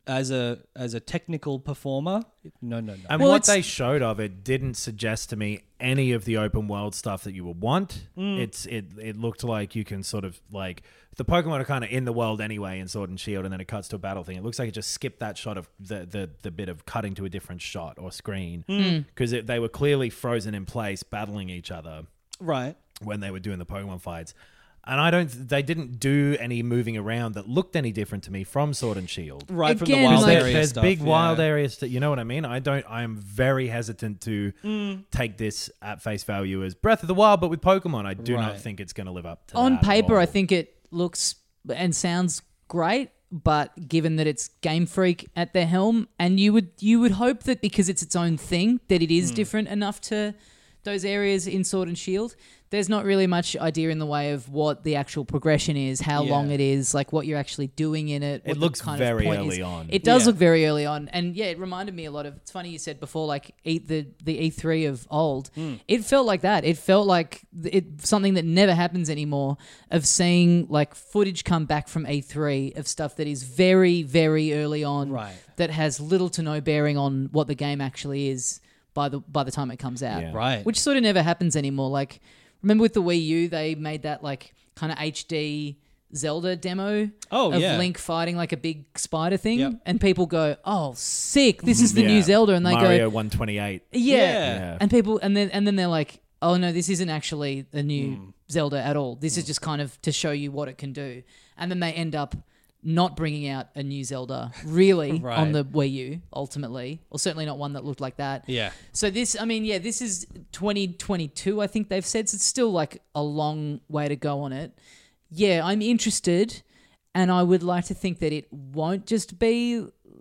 as a technical performer, no. And Well, what it's- they showed of it didn't suggest to me any of the open world stuff that you would want. It looked like you can sort of like the Pokemon are kind of in the world anyway in Sword and Shield, and then it cuts to a battle thing. It looks like it just skipped that shot of the bit of cutting to a different shot or screen because they were clearly frozen in place battling each other Right. when they were doing the Pokemon fights. And they didn't do any moving around that looked any different to me from Sword and Shield. Right, from the Again, wild like- area There's stuff, big yeah. wild areas that, you know what I mean? I am very hesitant to take this at face value as Breath of the Wild, but with Pokemon, I do not Right. think it's going to live up to On that at paper, all. I think it looks and sounds great, but given that it's Game Freak at the helm, and you would hope that because it's its own thing, that it is different enough to those areas in Sword and Shield. There's not really much idea in the way of what the actual progression is, how Yeah. long it is, like what you're actually doing in it. It what the looks kind very of point early is. on. It does Yeah. look very early on, and yeah, it reminded me a lot of. It's funny you said before, like the E3 of old. It felt like that. It felt like something that never happens anymore. Of seeing like footage come back from E3 of stuff that is very, very early on, Right. that has little to no bearing on what the game actually is by the time it comes out. Yeah. Right. Which sort of never happens anymore. Like, remember with the Wii U, they made that like kind of HD Zelda demo Oh, of yeah. Link fighting like a big spider thing, Yep. and people go, "Oh, sick! This is the Yeah. new Zelda," and they Mario go, 128. "Yeah. Yeah. and people, and then they're like, "Oh no, this isn't actually a new Zelda at all. This is just kind of to show you what it can do," and then they end up not bringing out a new Zelda really Right. on the Wii U ultimately, or certainly not one that looked like that. Yeah. So this is 2022, I think they've said. So it's still like a long way to go on it. Yeah, I'm interested, and I would like to think that it won't just be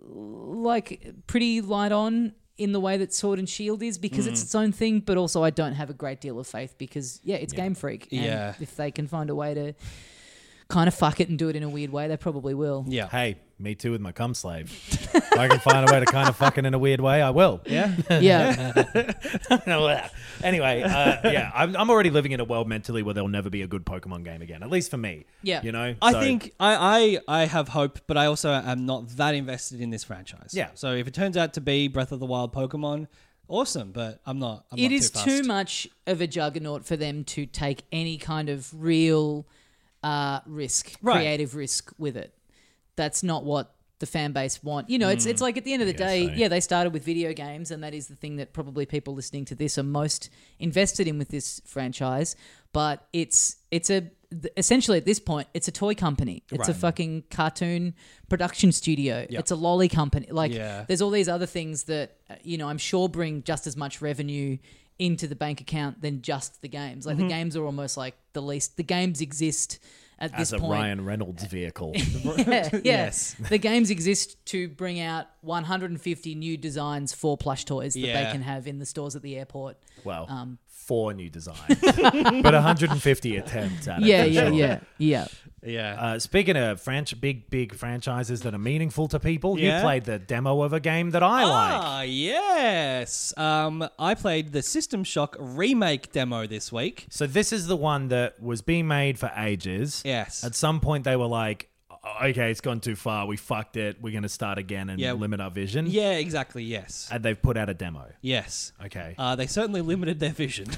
like pretty light on in the way that Sword and Shield is, because it's its own thing, but also I don't have a great deal of faith because, it's Game Freak. And Yeah. if they can find a way to kind of fuck it and do it in a weird way, they probably will. Yeah. Hey, me too with my cum slave. If I can find a way to kind of fuck it in a weird way, I will. Yeah. Yeah. Anyway, I'm already living in a world mentally where there'll never be a good Pokemon game again, at least for me. Yeah. You know? I So- think I have hope, but I also am not that invested in this franchise. Yeah. So if it turns out to be Breath of the Wild Pokemon, awesome, but I'm not. It is too, too fussed. much of a juggernaut for them to take any kind of real risk, Right. creative risk with it. That's not what the fan base want. You know, it's like at the end of the guess day, so. they started with video games, and that is the thing that probably people listening to this are most invested in with this franchise. But it's essentially at this point, it's a toy company. It's a Right. fucking cartoon production studio. Yep. It's a lolly company. Like, Yeah. there's all these other things that I'm sure bring just as much revenue into the bank account than just the games. Like the games are almost like the least. The games exist at as this a point. Ryan Reynolds vehicle. Yeah. Yes. The games exist to bring out 150 new designs for plush toys that they Yeah. can have in the stores at the airport. Well, 4 new designs, but 150 attempts at it. Yeah, for yeah, sure. yeah. Yeah. Speaking of big franchises that are meaningful to people, you Yeah? played the demo of a game that I like. Ah, yes. I played the System Shock remake demo this week. So this is the one that was being made for ages. Yes. At some point, they were like, okay, it's gone too far. We fucked it. We're going to start again and Yeah. limit our vision. Yeah, exactly. Yes. And they've put out a demo. Yes. Okay. They certainly limited their vision.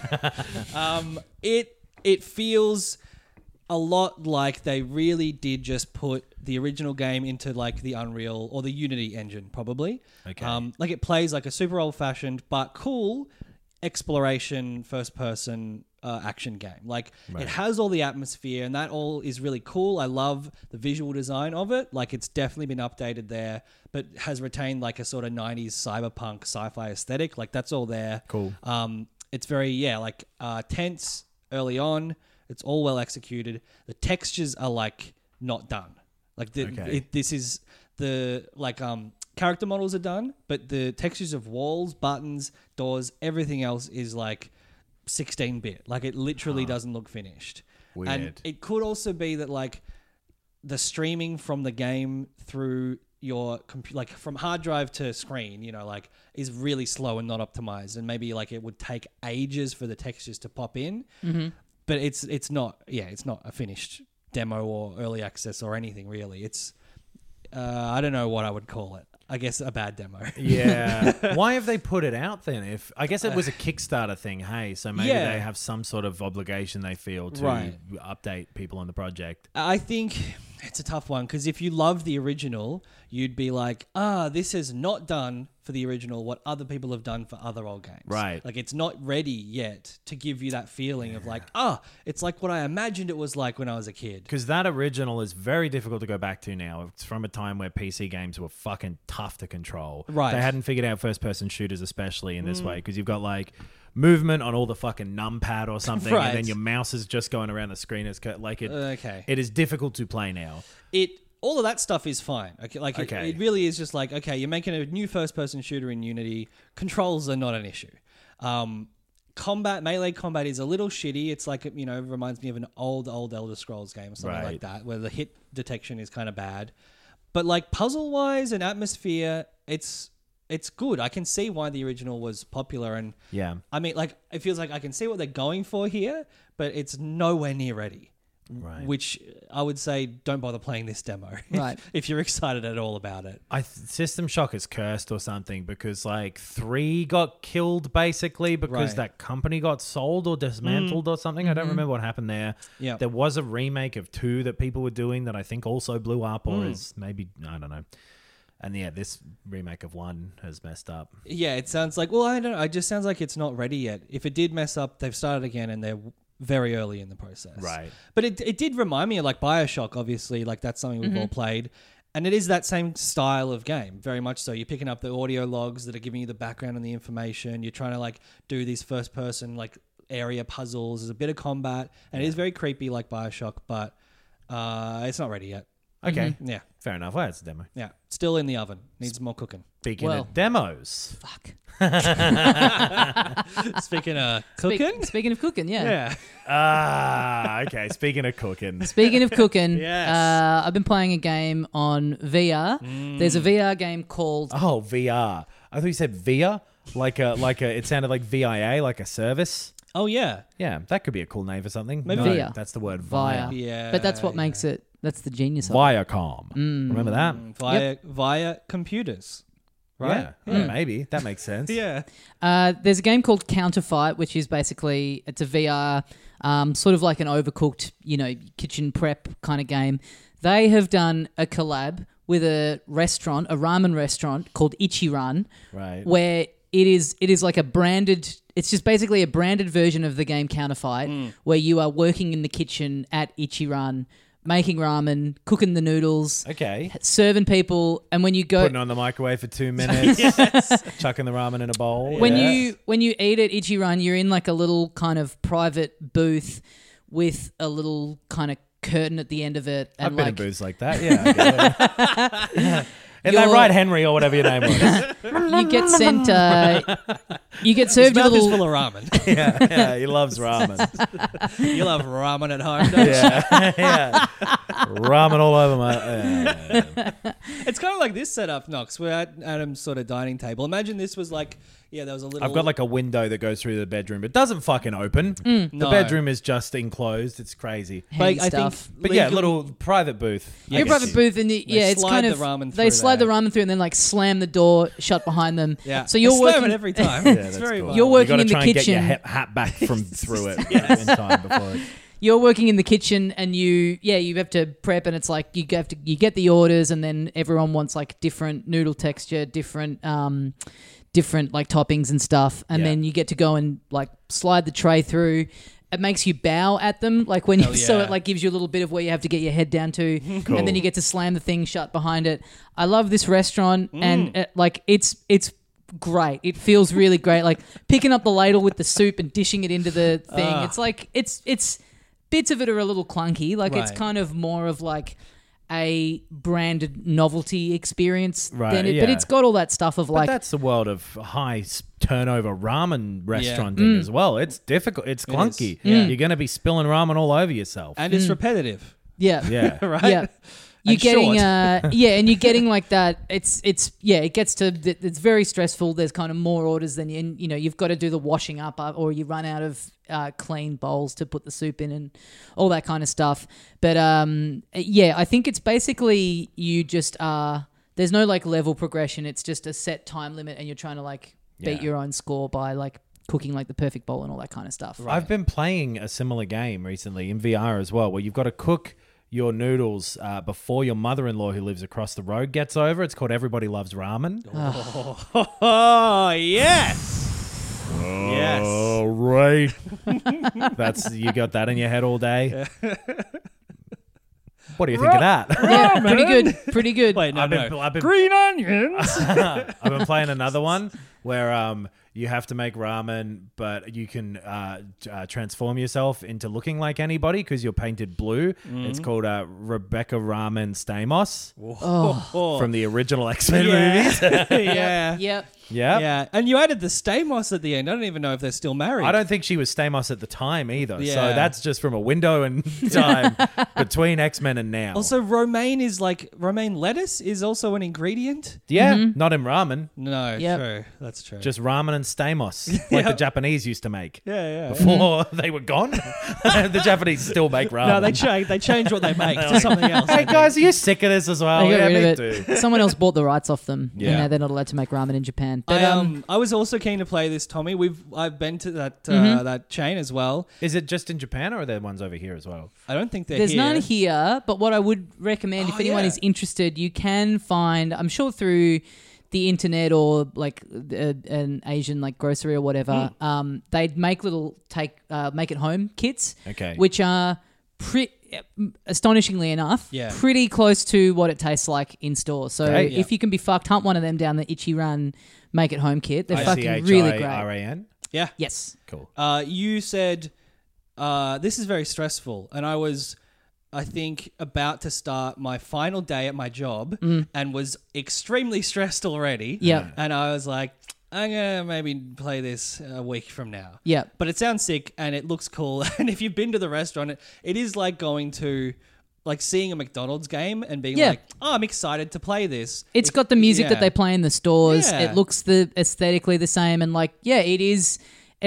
It feels a lot like they really did just put the original game into like the Unreal or the Unity engine, probably. Okay. Like it plays like a super old-fashioned but cool exploration first-person action game. Like it has all the atmosphere, and that all is really cool. I love the visual design of it. Like it's definitely been updated there, but has retained like a sort of 90s cyberpunk sci-fi aesthetic. Like that's all there. Cool. It's very tense early on. It's all well executed. The textures are like not done. Like Okay. this is the character models are done, but the textures of walls, buttons, doors, everything else is like 16-bit. Like it literally doesn't look finished. Weird. And it could also be that like the streaming from the game through your like from hard drive to screen, is really slow and not optimized, and maybe like it would take ages for the textures to pop in. Mm-hmm. But it's not a finished demo or early access or anything really. I don't know what I would call it. I guess a bad demo. Yeah. Why have they put it out then? If I guess it was a Kickstarter thing, hey, so maybe Yeah. they have some sort of obligation they feel to Right. update people on the project. I think it's a tough one because if you love the original, you'd be like, this is not done for the original what other people have done for other old games. Right. Like it's not ready yet to give you that feeling of like, it's like what I imagined it was like when I was a kid. Because that original is very difficult to go back to now. It's from a time where PC games were fucking tough to control. Right. They hadn't figured out first-person shooters, especially in this way, because you've got like movement on all the fucking numpad or something, Right. and then your mouse is just going around the screen. It's like it. Okay. It is difficult to play now. All of that stuff is fine. Okay, like Okay. It really is just like, okay, you're making a new first-person shooter in Unity. Controls are not an issue. Melee combat is a little shitty. It's like, reminds me of an old Elder Scrolls game or something Right. like that, where the hit detection is kind of bad. But like puzzle-wise and atmosphere, it's good. I can see why the original was popular, and Yeah. I mean, like, it feels like I can see what they're going for here, but it's nowhere near ready. Right. Which I would say, don't bother playing this demo. Right. if you're excited at all about it. System Shock is cursed or something because like 3 got killed basically because Right. that company got sold or dismantled or something. I don't remember what happened there. Yeah. There was a remake of 2 that people were doing that I think also blew up or is maybe, I don't know. And yeah, this remake of 1 has messed up. Yeah, it sounds like, well, I don't know. It just sounds like it's not ready yet. If it did mess up, they've started again and they're very early in the process. Right. But it did remind me of like BioShock, obviously. Like that's something we've all played. And it is that same style of game, very much so. You're picking up the audio logs that are giving you the background and the information. You're trying to like do these first person like area puzzles. There's a bit of combat. And it is very creepy like BioShock, but it's not ready yet. Okay. Yeah. Fair enough. Well, it's a demo. Yeah. Still in the oven. Needs more cooking. Speaking Well- of demos. Fuck. Speaking of cooking? Speaking of cooking, yeah. Yeah. Okay. Speaking of cooking. Speaking of cooking, Yes. I've been playing a game on VR. There's a VR game called Oh, VR. I thought you said VIA. Like a, it sounded like VIA, like a service. Oh, yeah. Yeah, that could be a cool name for something. Maybe No, VIA. that's the word Via. Via. Yeah. But that's what makes it. That's the genius of it. Viacom. Remember that? Via computers. Right? Yeah. Maybe. That makes sense. Yeah. There's a game called Counterfight, which is basically it's a VR, sort of like an Overcooked, kitchen prep kind of game. They have done a collab with a ramen restaurant called Ichiran, Right. where it is like a branded. It's just basically a branded version of the game Counterfight, where you are working in the kitchen at Ichiran, making ramen, cooking the noodles, Okay. serving people, and when you go Putting it on the microwave for 2 minutes. Chucking the ramen in a bowl. when Yeah. you eat at Ichiran, you're in like a little kind of private booth with a little kind of curtain at the end of it, and I've been like in booths like that. Yeah. I get it. Is that You're- right, Henry, or whatever your name was? you get sent, you get His served a mouth is little. full of ramen. yeah, he loves ramen. You love ramen at home, don't you? Yeah. Ramen all over my... yeah. It's kind of like this setup, Knox. We're at Adam's sort of dining table. Imagine this was like, there was a little... I've got like a window that goes through the bedroom, but doesn't fucking open. The No. bedroom is just enclosed. It's crazy. Handy I think stuff. But yeah, legally- little private booth. I Your guess private you- booth, and it's slide kind the of ramen they through slide there. the ramen through and then like slam the door shut behind them. Yeah. So you're I slam working. it every time. Yeah, It's that's very cool. violent. You're You working gotta in the try and get your kitchen. hat back from through it in time before it... You're working in the kitchen, and you have to prep, and it's like you get the orders, and then everyone wants like different noodle texture, different like toppings and stuff, and Yeah. then you get to go and like slide the tray through. It makes you bow at them, like when you, so yeah. it like gives you a little bit of where you have to get your head down to, Cool. and then you get to slam the thing shut behind it. I love this restaurant, and like it's great. It feels really great. Like picking up the ladle with the soup and dishing it into the thing. It's like it's bits of it are a little clunky. Like it's Right. kind of more of like a branded novelty experience Right, than it. But yeah. it's got all that stuff of But like that's the world of high turnover ramen restauranting as well. It's difficult. It's clunky. Yeah. You're going to be spilling ramen all over yourself. And it's repetitive, yeah. yeah. right? Yeah. You're And getting, short. and you're getting like that. It gets to, it's very stressful. There's kind of more orders than you've got to do the washing up, or you run out of clean bowls to put the soup in and all that kind of stuff. But yeah, I think it's basically you just there's no like level progression. It's just a set time limit, and you're trying to like beat your own score by like cooking like the perfect bowl and all that kind of stuff. I've been playing a similar game recently in VR as well, where you've got to cook your noodles before your mother-in-law who lives across the road gets over. It's called Everybody Loves Ramen. Oh, yes. Yes. All right. You got that in your head all day? What do you think of that? Yeah, pretty good. Pretty good. Wait, no, I've been Green onions. I've been playing another one where you have to make ramen, but you can transform yourself into looking like anybody because you're painted blue. It's called Rebecca Ramen Stamos from the original X-Men movies. Yeah. Yep. Yeah. Yeah. And you added the Stamos at the end. I don't even know if they're still married. I don't think she was Stamos at the time either. Yeah. So that's just from a window in time between X-Men and now. Also, romaine lettuce is also an ingredient. Yeah, not in ramen. No, Yep. true. That's true. Just ramen and Stamos, like the Japanese used to make. yeah. Before they were gone, the Japanese still make ramen. No, they change what they make to something else. Hey guys, are you sick of this as well? They got rid me of it. too. Someone else bought the rights off them. Yeah. And now they're not allowed to make ramen in Japan. But I was also keen to play this, Tommy. I've been to that that chain as well. Is it just in Japan or are there ones over here as well? I don't think they're there's here. none here. But what I would recommend, if anyone yeah. is interested, you can find, I'm sure through the internet or like an Asian like grocery or whatever, they'd make little make it home kits, Okay. which are astonishingly enough, pretty close to what it tastes like in store. So Great. if you can be fucked, hunt one of them down the Itchy Run make it home kit. They're fucking really great. ICHIRAN? Yeah. Yes. Cool. You said this is very stressful, and I was, I think, about to start my final day at my job and was extremely stressed already. Yep. And I was like, I'm going to maybe play this a week from now. Yep. But it sounds sick and it looks cool. And if you've been to the restaurant, it is like going to, like seeing a McDonald's game and being like, oh, I'm excited to play this. It's got the music that they play in the stores. Yeah. It looks aesthetically the same, and like, yeah, it is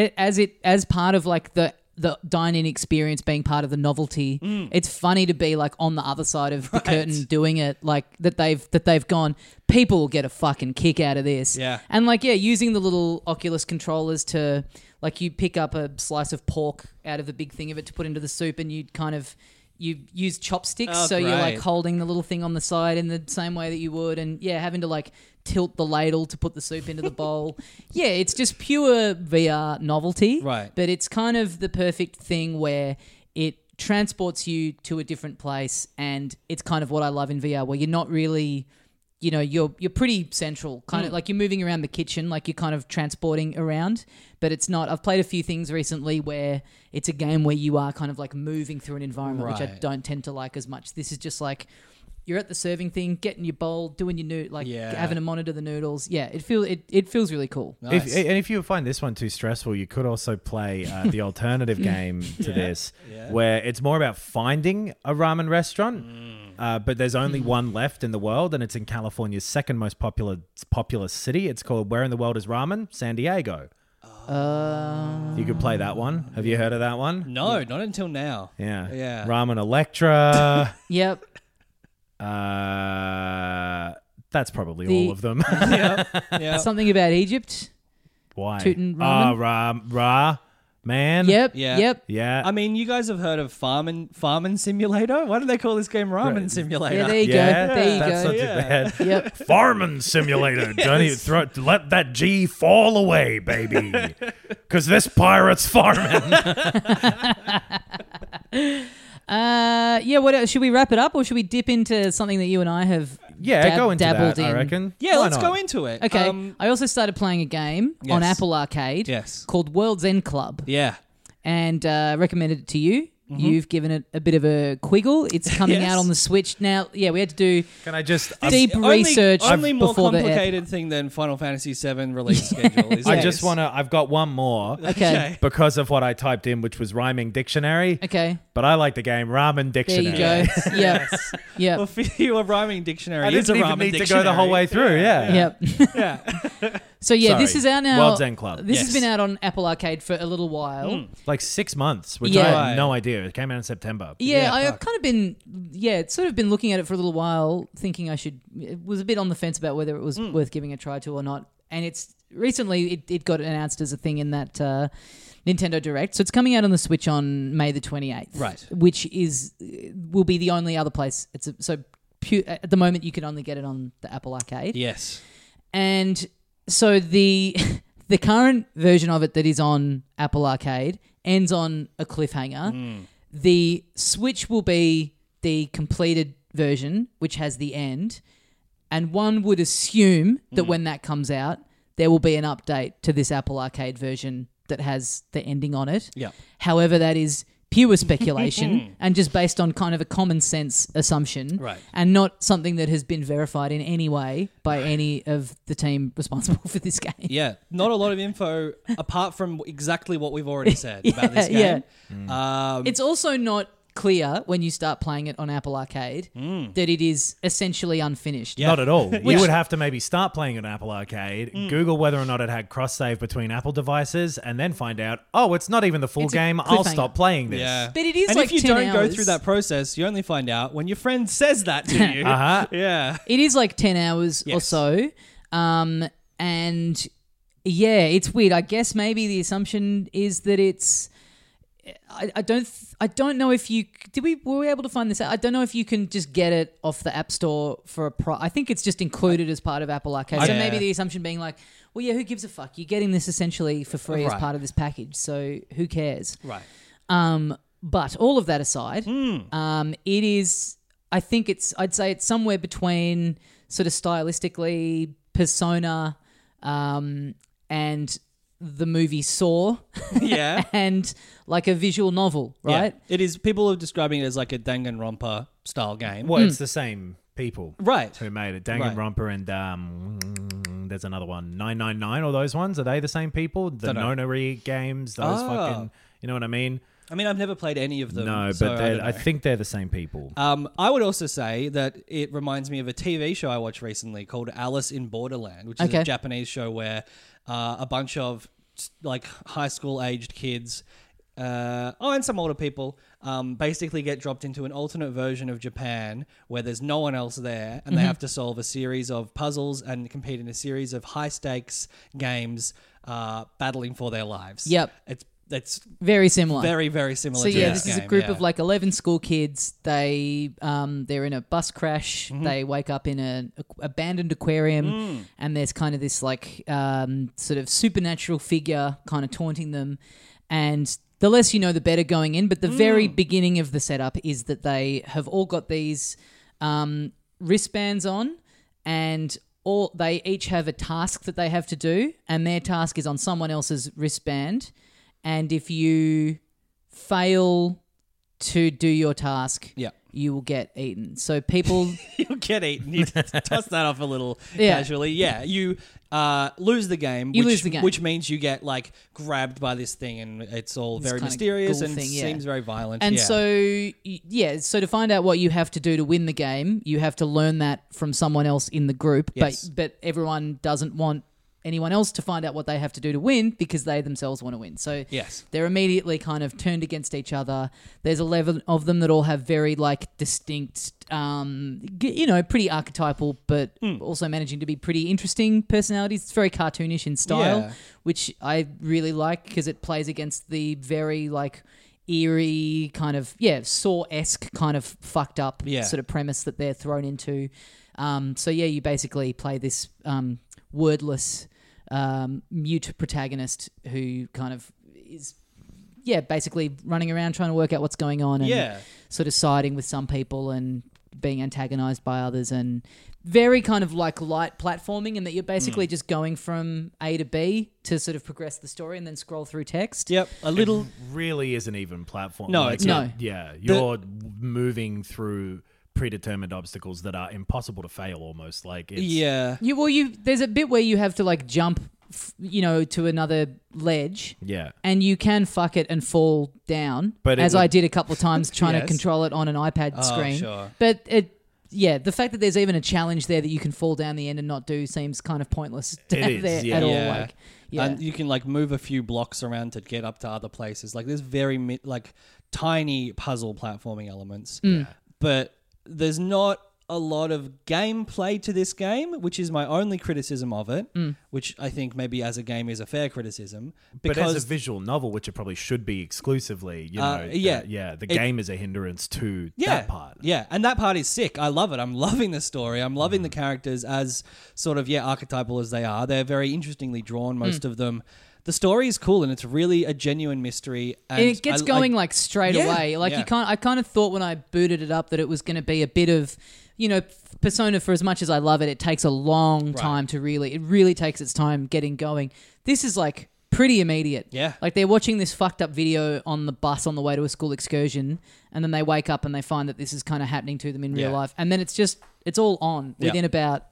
as part of like the dine-in experience being part of the novelty. It's funny to be like on the other side of the curtain doing it, like that they've gone, people will get a fucking kick out of this. Yeah. And like, yeah, using the little Oculus controllers to like, you pick up a slice of pork out of the big thing of it to put into the soup, and you use chopsticks, so you're like holding the little thing on the side in the same way that you would, and having to like tilt the ladle to put the soup into the bowl. Yeah, it's just pure VR novelty. Right. But it's kind of the perfect thing where it transports you to a different place, and it's kind of what I love in VR, where you're not really, you're pretty central, kind of like you're moving around the kitchen, like you're kind of transporting around, but it's not. I've played a few things recently where it's a game where you are kind of like moving through an environment, which I don't tend to like as much. This is just like, you're at the serving thing, getting your bowl, doing your having to monitor the noodles. Yeah, it feels really cool. Nice. If you find this one too stressful, you could also play the alternative game to this, where it's more about finding a ramen restaurant, but there's only one left in the world, and it's in California's second most populous city. It's called Where in the World is Ramen? San Diego. You could play that one. Have you heard of that one? No, not until now. Yeah. Yeah. Ramen Electra. Yep. That's probably all of them. Yeah. Something about Egypt. Why? Tootin' ramen. Man. Yep. Yeah. Yep. Yeah. I mean, you guys have heard of Farmin Simulator? Why do they call this game Ramen Simulator? Yeah, there you Yeah, go. There you that's go. not too bad. Yep. Farming Simulator. Don't even let that G fall away, baby. Because this pirate's farming. Yeah. What else? Should we wrap it up, or should we dip into something that you and I have Go into dabbled that, in? I reckon. Yeah, Why let's not? go into it. Okay. I also started playing a game on Yes. Apple Arcade. Yes. Called World's End Club, Yeah. and recommended it to you. You've given it a bit of a quiggle. It's coming Yes. out on the Switch now. Yeah, we had to do Can I just... deep research Only more before the ep. complicated thing than Final Fantasy VII release schedule. Is I this. just want to... I've got one more. Okay. Because of what I typed in, which was Rhyming Dictionary. Okay. But I like the game Ramen There Dictionary. you go. Yep. Yep. Well, for you, a rhyming dictionary I is didn't a even ramen need dictionary. to go the whole way through, yeah. Yep. Yeah. So yeah, this Sorry. is out now. World's End Club. This has Yes. been out on Apple Arcade for a little while. Like 6 months, which Yeah. I had no idea. It came out in September. Yeah, I've fuck. kind of been, sort of been looking at it for a little while, thinking it was a bit on the fence about whether it was worth giving a try to or not. And it's recently it got announced as a thing in that Nintendo Direct. So it's coming out on the Switch on May the 28th. Right. Which will be the only other place. At the moment you can only get it on the Apple Arcade. Yes. And so the current version of it that is on Apple Arcade ends on a cliffhanger. The Switch will be the completed version, which has the end. And one would assume that when that comes out, there will be an update to this Apple Arcade version that has the ending on it. Yeah. However, that is pure speculation and just based on kind of a common sense assumption, Right. and not something that has been verified in any way by any of the team responsible for this game. Yeah, not a lot of info apart from exactly what we've already said about this game. It's also not clear when you start playing it on Apple Arcade that it is essentially unfinished. Yeah. Not at all. You would have to maybe start playing on Apple Arcade, Google whether or not it had cross-save between Apple devices, and then find out, oh, it's not even the full It's a game. I'll cliffhanger. stop playing this. Yeah. But it is and like if you 10 don't go hours. through that process, you only find out when your friend says that to you. Uh-huh. Yeah. It is like 10 hours or Yes. so. And yeah, it's weird. I guess maybe the assumption is that it's... I don't know if you were we able to find this out? I don't know if you can just get it off the App Store for a price. I think it's just included as part of Apple Arcade. So Yeah. maybe the assumption being like, well, yeah, who gives a fuck? You're getting this essentially for free as Right. part of this package, so who cares? Right. But all of that aside, it is. I'd say it's somewhere between sort of stylistically Persona, and the movie Saw, Yeah. and like a visual novel, right? Yeah. It is. People are describing it as like a Danganronpa style game. Well, it's the same people Right. who made it. Right. Danganronpa and there's another one, 999. All those ones, are they the same people? The Don't know. Nonary games, those Oh. fucking, you know what I mean? I mean, I've never played any of them. No, so but I, don't I know. think they're the same people. I would also say that it reminds me of a TV show I watched recently called Alice in Borderland, which is Okay. a Japanese show where a bunch of like high school aged kids, and some older people, basically get dropped into an alternate version of Japan where there's no one else there, and they have to solve a series of puzzles and compete in a series of high stakes games, battling for their lives. Yep. It's Very similar. very, very similar. So to yeah, this this is a game, group yeah. of like 11 school kids. They're in a bus crash. Mm-hmm. They wake up in an abandoned aquarium, and there's kind of this like sort of supernatural figure kind of taunting them. And the less you know, the better going in. But the very beginning of the setup is that they have all got these wristbands on, and they each have a task that they have to do, and their task is on someone else's wristband. And if you fail to do your task, Yeah. you will get eaten. So people... You'll get eaten. You toss that off a little Yeah. casually. Yeah, you lose the game. You which, lose the game. which means you get like grabbed by this thing, and it's all This very kinda mysterious ghoul and thing, yeah. seems very violent. And yeah. so to find out what you have to do to win the game, you have to learn that from someone else in the group. Yes. But everyone doesn't want anyone else to find out what they have to do to win because they themselves want to win. So Yes. they're immediately kind of turned against each other. There's 11 of them that all have very like distinct, pretty archetypal, but also managing to be pretty interesting personalities. It's very cartoonish in style, Yeah. which I really like because it plays against the very like eerie kind of Saw-esque kind of fucked up Yeah. sort of premise that they're thrown into. You basically play this wordless mute protagonist who kind of is basically running around trying to work out what's going on and Yeah. sort of siding with some people and being antagonized by others, and very kind of like light platforming in that you're basically just going from A to B to sort of progress the story and then scroll through text. Yep. A little. Really isn't even platform. No, it's not. Yeah, you're moving through predetermined obstacles that are impossible to fail almost. Like it's, Yeah. There's a bit where you have to like jump, to another ledge. Yeah. And you can fuck it and fall down, But it as would- I did a couple of times trying to Yes. control it on an iPad screen. Sure. But the fact that there's even a challenge there that you can fall down the end and not do seems kind of pointless It is, yeah. at all. Yeah. Like, yeah. And you can like move a few blocks around to get up to other places. Like there's very like tiny puzzle platforming elements, but there's not a lot of gameplay to this game, which is my only criticism of it, which I think maybe as a game is a fair criticism. But Because as a visual novel, which it probably should be exclusively, the game is a hindrance to that part. Yeah, and that part is sick. I love it. I'm loving the story. I'm loving the characters as sort of, archetypal as they are. They're very interestingly drawn, most of them. The story is cool and it's really a genuine mystery. And it gets going like straight away. Like you can't. I kind of thought when I booted it up that it was going to be a bit of, Persona. For as much as I love it, it takes a long time to really. It really takes its time getting going. This is like pretty immediate. Yeah. Like they're watching this fucked up video on the bus on the way to a school excursion, and then they wake up and they find that this is kind of happening to them in real life, and then it's all on within about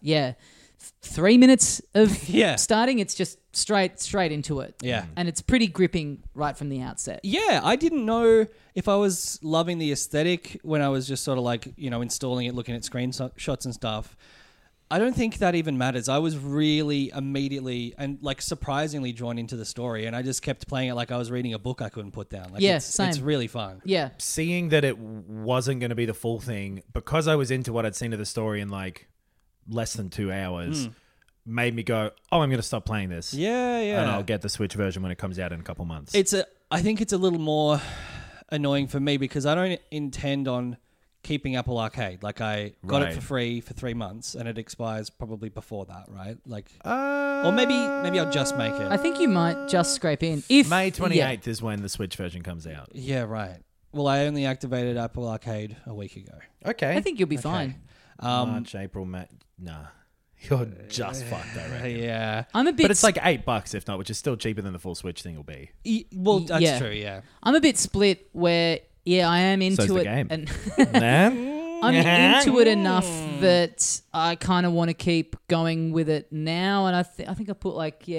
3 minutes of starting. It's just straight into it. Yeah. And it's pretty gripping right from the outset. Yeah, I didn't know if I was loving the aesthetic when I was just sort of like, installing it, looking at screenshots and stuff. I don't think that even matters. I was really immediately and like surprisingly drawn into the story, and I just kept playing it like I was reading a book I couldn't put down. Like same. It's really fun. Yeah. Seeing that it wasn't going to be the full thing, because I was into what I'd seen of the story in like less than 2 hours, made me go, I'm going to stop playing this. Yeah. And I'll get the Switch version when it comes out in a couple months. I think it's a little more annoying for me because I don't intend on keeping Apple Arcade. Like I got it for free for 3 months and it expires probably before that, right? Like, or maybe I'll just make it. I think you might just scrape in. If May 28th is when the Switch version comes out. Yeah, right. Well, I only activated Apple Arcade a week ago. Okay. I think you'll be fine. March, April, May. Nah. You're just fucked, I reckon. Yeah. I'm a bit. But it's like $8 if not, which is still cheaper than the full Switch thing will be. Well, that's true, yeah. I'm a bit split where, I am into So's the it. game. And Man. I'm into it enough that I kind of want to keep going with it now. And I think I put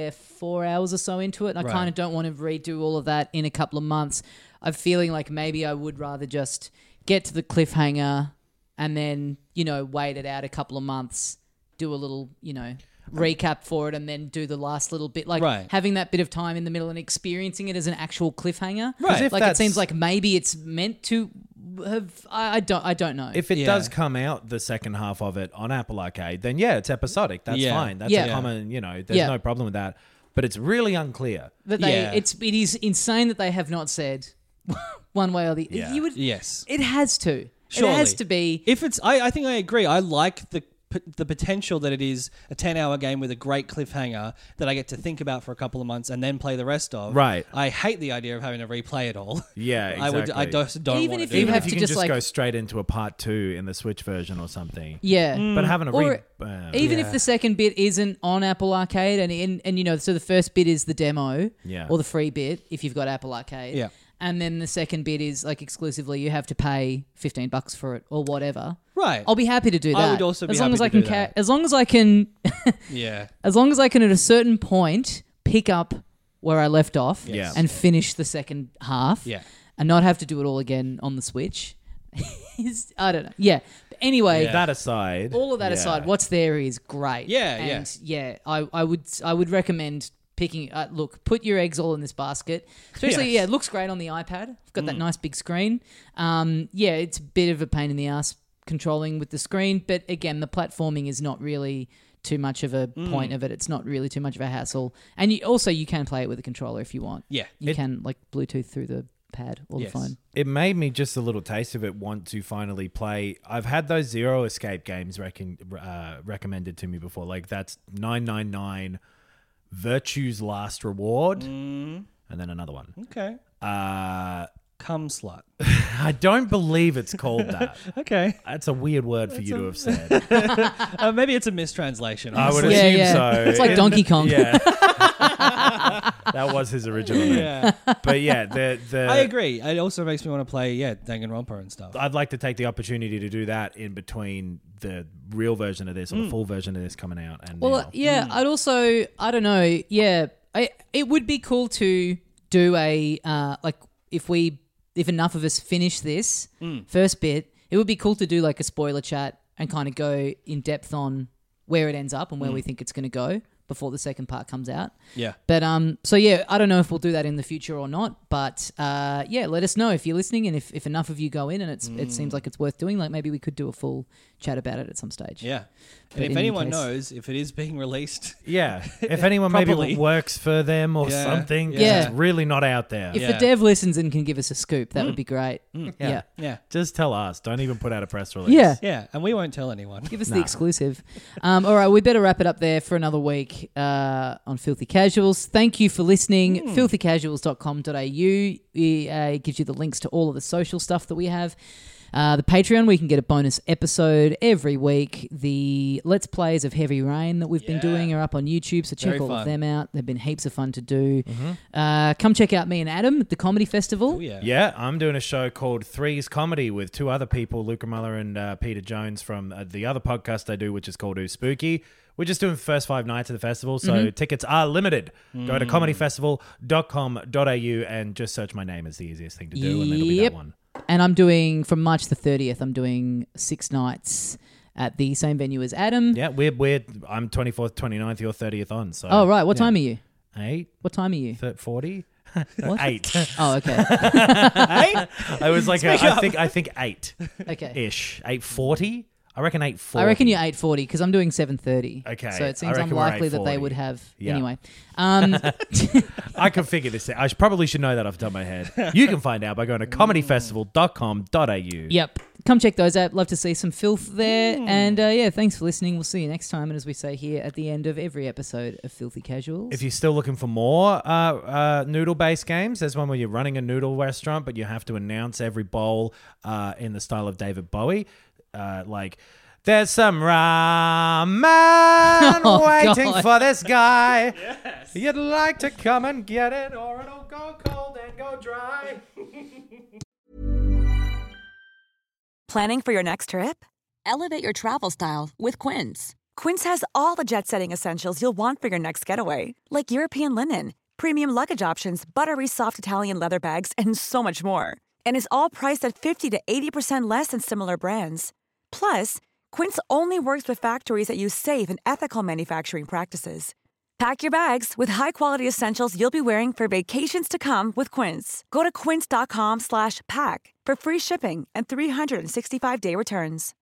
4 hours or so into it. And I kind of don't want to redo all of that in a couple of months. I'm feeling like maybe I would rather just get to the cliffhanger and then, wait it out a couple of months, do a little, recap for it and then do the last little bit. Like having that bit of time in the middle and experiencing it as an actual cliffhanger. Right. Like it seems like maybe it's meant to have... I don't know. If it does come out, the second half of it on Apple Arcade, then it's episodic. That's fine. That's a common, there's no problem with that. But it's really unclear. But it is insane that they have not said one way or the... Yeah. Yes. It has to. Surely. It has to be. If it's, I think I agree. I like the potential that it is a 10-hour game with a great cliffhanger that I get to think about for a couple of months and then play the rest of. Right. I hate the idea of having to replay it all. Yeah, exactly. I just don't Even want if to you do that. have you to can just go straight into a part 2 in the Switch version or something. Yeah. But having a Or even if the second bit isn't on Apple Arcade and so the first bit is the demo or the free bit if you've got Apple Arcade. Yeah. And then the second bit is like exclusively you have to pay $15 for it or whatever. Right. I'll be happy to do that. I would also be as long happy as to I can do that. as long as I can Yeah. as long as I can at a certain point pick up where I left off Yes. and finish the second half Yeah. and not have to do it all again on the Switch. I don't know. Yeah. But anyway, That aside. all of that aside, what's there is great. Yeah, and I would recommend picking. Look, put your eggs all in this basket. Especially, Yes. it looks great on the iPad. I've got that nice big screen. It's a bit of a pain in the ass controlling with the screen, but again, the platforming is not really too much of a point of it. It's not really too much of a hassle, and you can play it with a controller if you want. Yeah. you can like Bluetooth through the pad or the phone. It made me just a little taste of it want to finally play. I've had those Zero Escape games recommended to me before. Like that's 999, Virtue's Last Reward, and then another one. Okay. Cum slut. I don't believe it's called that. Okay. That's a weird word for you to have said. Maybe it's a mistranslation. I would honestly. assume so. It's like Donkey Kong. Yeah. That was his original name. Yeah. But yeah, I agree. It also makes me want to play, Danganronpa and stuff. I'd like to take the opportunity to do that in between the real version of this or the full version of this coming out. And now. I'd also, I don't know, it would be cool to do a, if enough of us finish this first bit, it would be cool to do like a spoiler chat and kind of go in depth on where it ends up and where we think it's going to go before the second part comes out. Yeah. But so yeah, I don't know if we'll do that in the future or not, but yeah, let us know if you're listening and if enough of you go in and it seems like it's worth doing, like maybe we could do a full chat about it at some stage. Yeah. But And if in anyone case- knows if it is being released, Yeah. If anyone maybe Properly. works for them or Yeah. something, 'cause Yeah. it's really not out there. If Yeah. the dev listens and can give us a scoop, that would be great. Yeah. yeah. Just tell us. Don't even put out a press release. Yeah. Yeah, and we won't tell anyone. Give us the exclusive. All right, we better wrap it up there for another week on Filthy Casuals. Thank you for listening. Filthycasuals.com.au it gives you the links to all of the social stuff that we have. The Patreon, we can get a bonus episode every week. The Let's Plays of Heavy Rain that we've been doing are up on YouTube, so check Very all fun. of them out. They've been heaps of fun to do. Come check out me and Adam at the Comedy Festival. Oh, yeah. Yeah, I'm doing a show called Threes Comedy with two other people, Luca Muller and Peter Jones from the other podcast I do, which is called Ooh Spooky. We're just doing the first 5 nights of the festival, so tickets are limited. Go to comedyfestival.com.au and just search my name is the easiest thing to do, and it'll be that one. And I'm doing, from March the 30th, I'm doing 6 nights at the same venue as Adam. Yeah, I'm 24th, 29th, you're 30th on. So Oh, right. What time are you? 8, What time are you? 40? What? 8. Oh, okay. I was like, I think 8 Okay. ish. 8:40. I reckon 8:40. I reckon you're 8:40 because I'm doing 7:30. Okay, So it I seems reckon we're unlikely that they 8:40. would have. Yeah. Anyway. I can figure this out. I probably should know that off the top of my head. You can find out by going to comedyfestival.com.au. Yep. Come check those out. Love to see some filth there. And yeah, thanks for listening. We'll see you next time. And as we say here at the end of every episode of Filthy Casuals. If you're still looking for more noodle-based games, there's one where you're running a noodle restaurant, but you have to announce every bowl in the style of David Bowie. Like, there's some ramen waiting God. for this guy. Yes. You'd like to come and get it, or it'll go cold and go dry. Planning for your next trip? Elevate your travel style with Quince. Quince has all the jet-setting essentials you'll want for your next getaway, like European linen, premium luggage options, buttery soft Italian leather bags, and so much more. And is all priced at 50 to 80% less than similar brands. Plus, Quince only works with factories that use safe and ethical manufacturing practices. Pack your bags with high-quality essentials you'll be wearing for vacations to come with Quince. Go to quince.com/pack for free shipping and 365-day returns.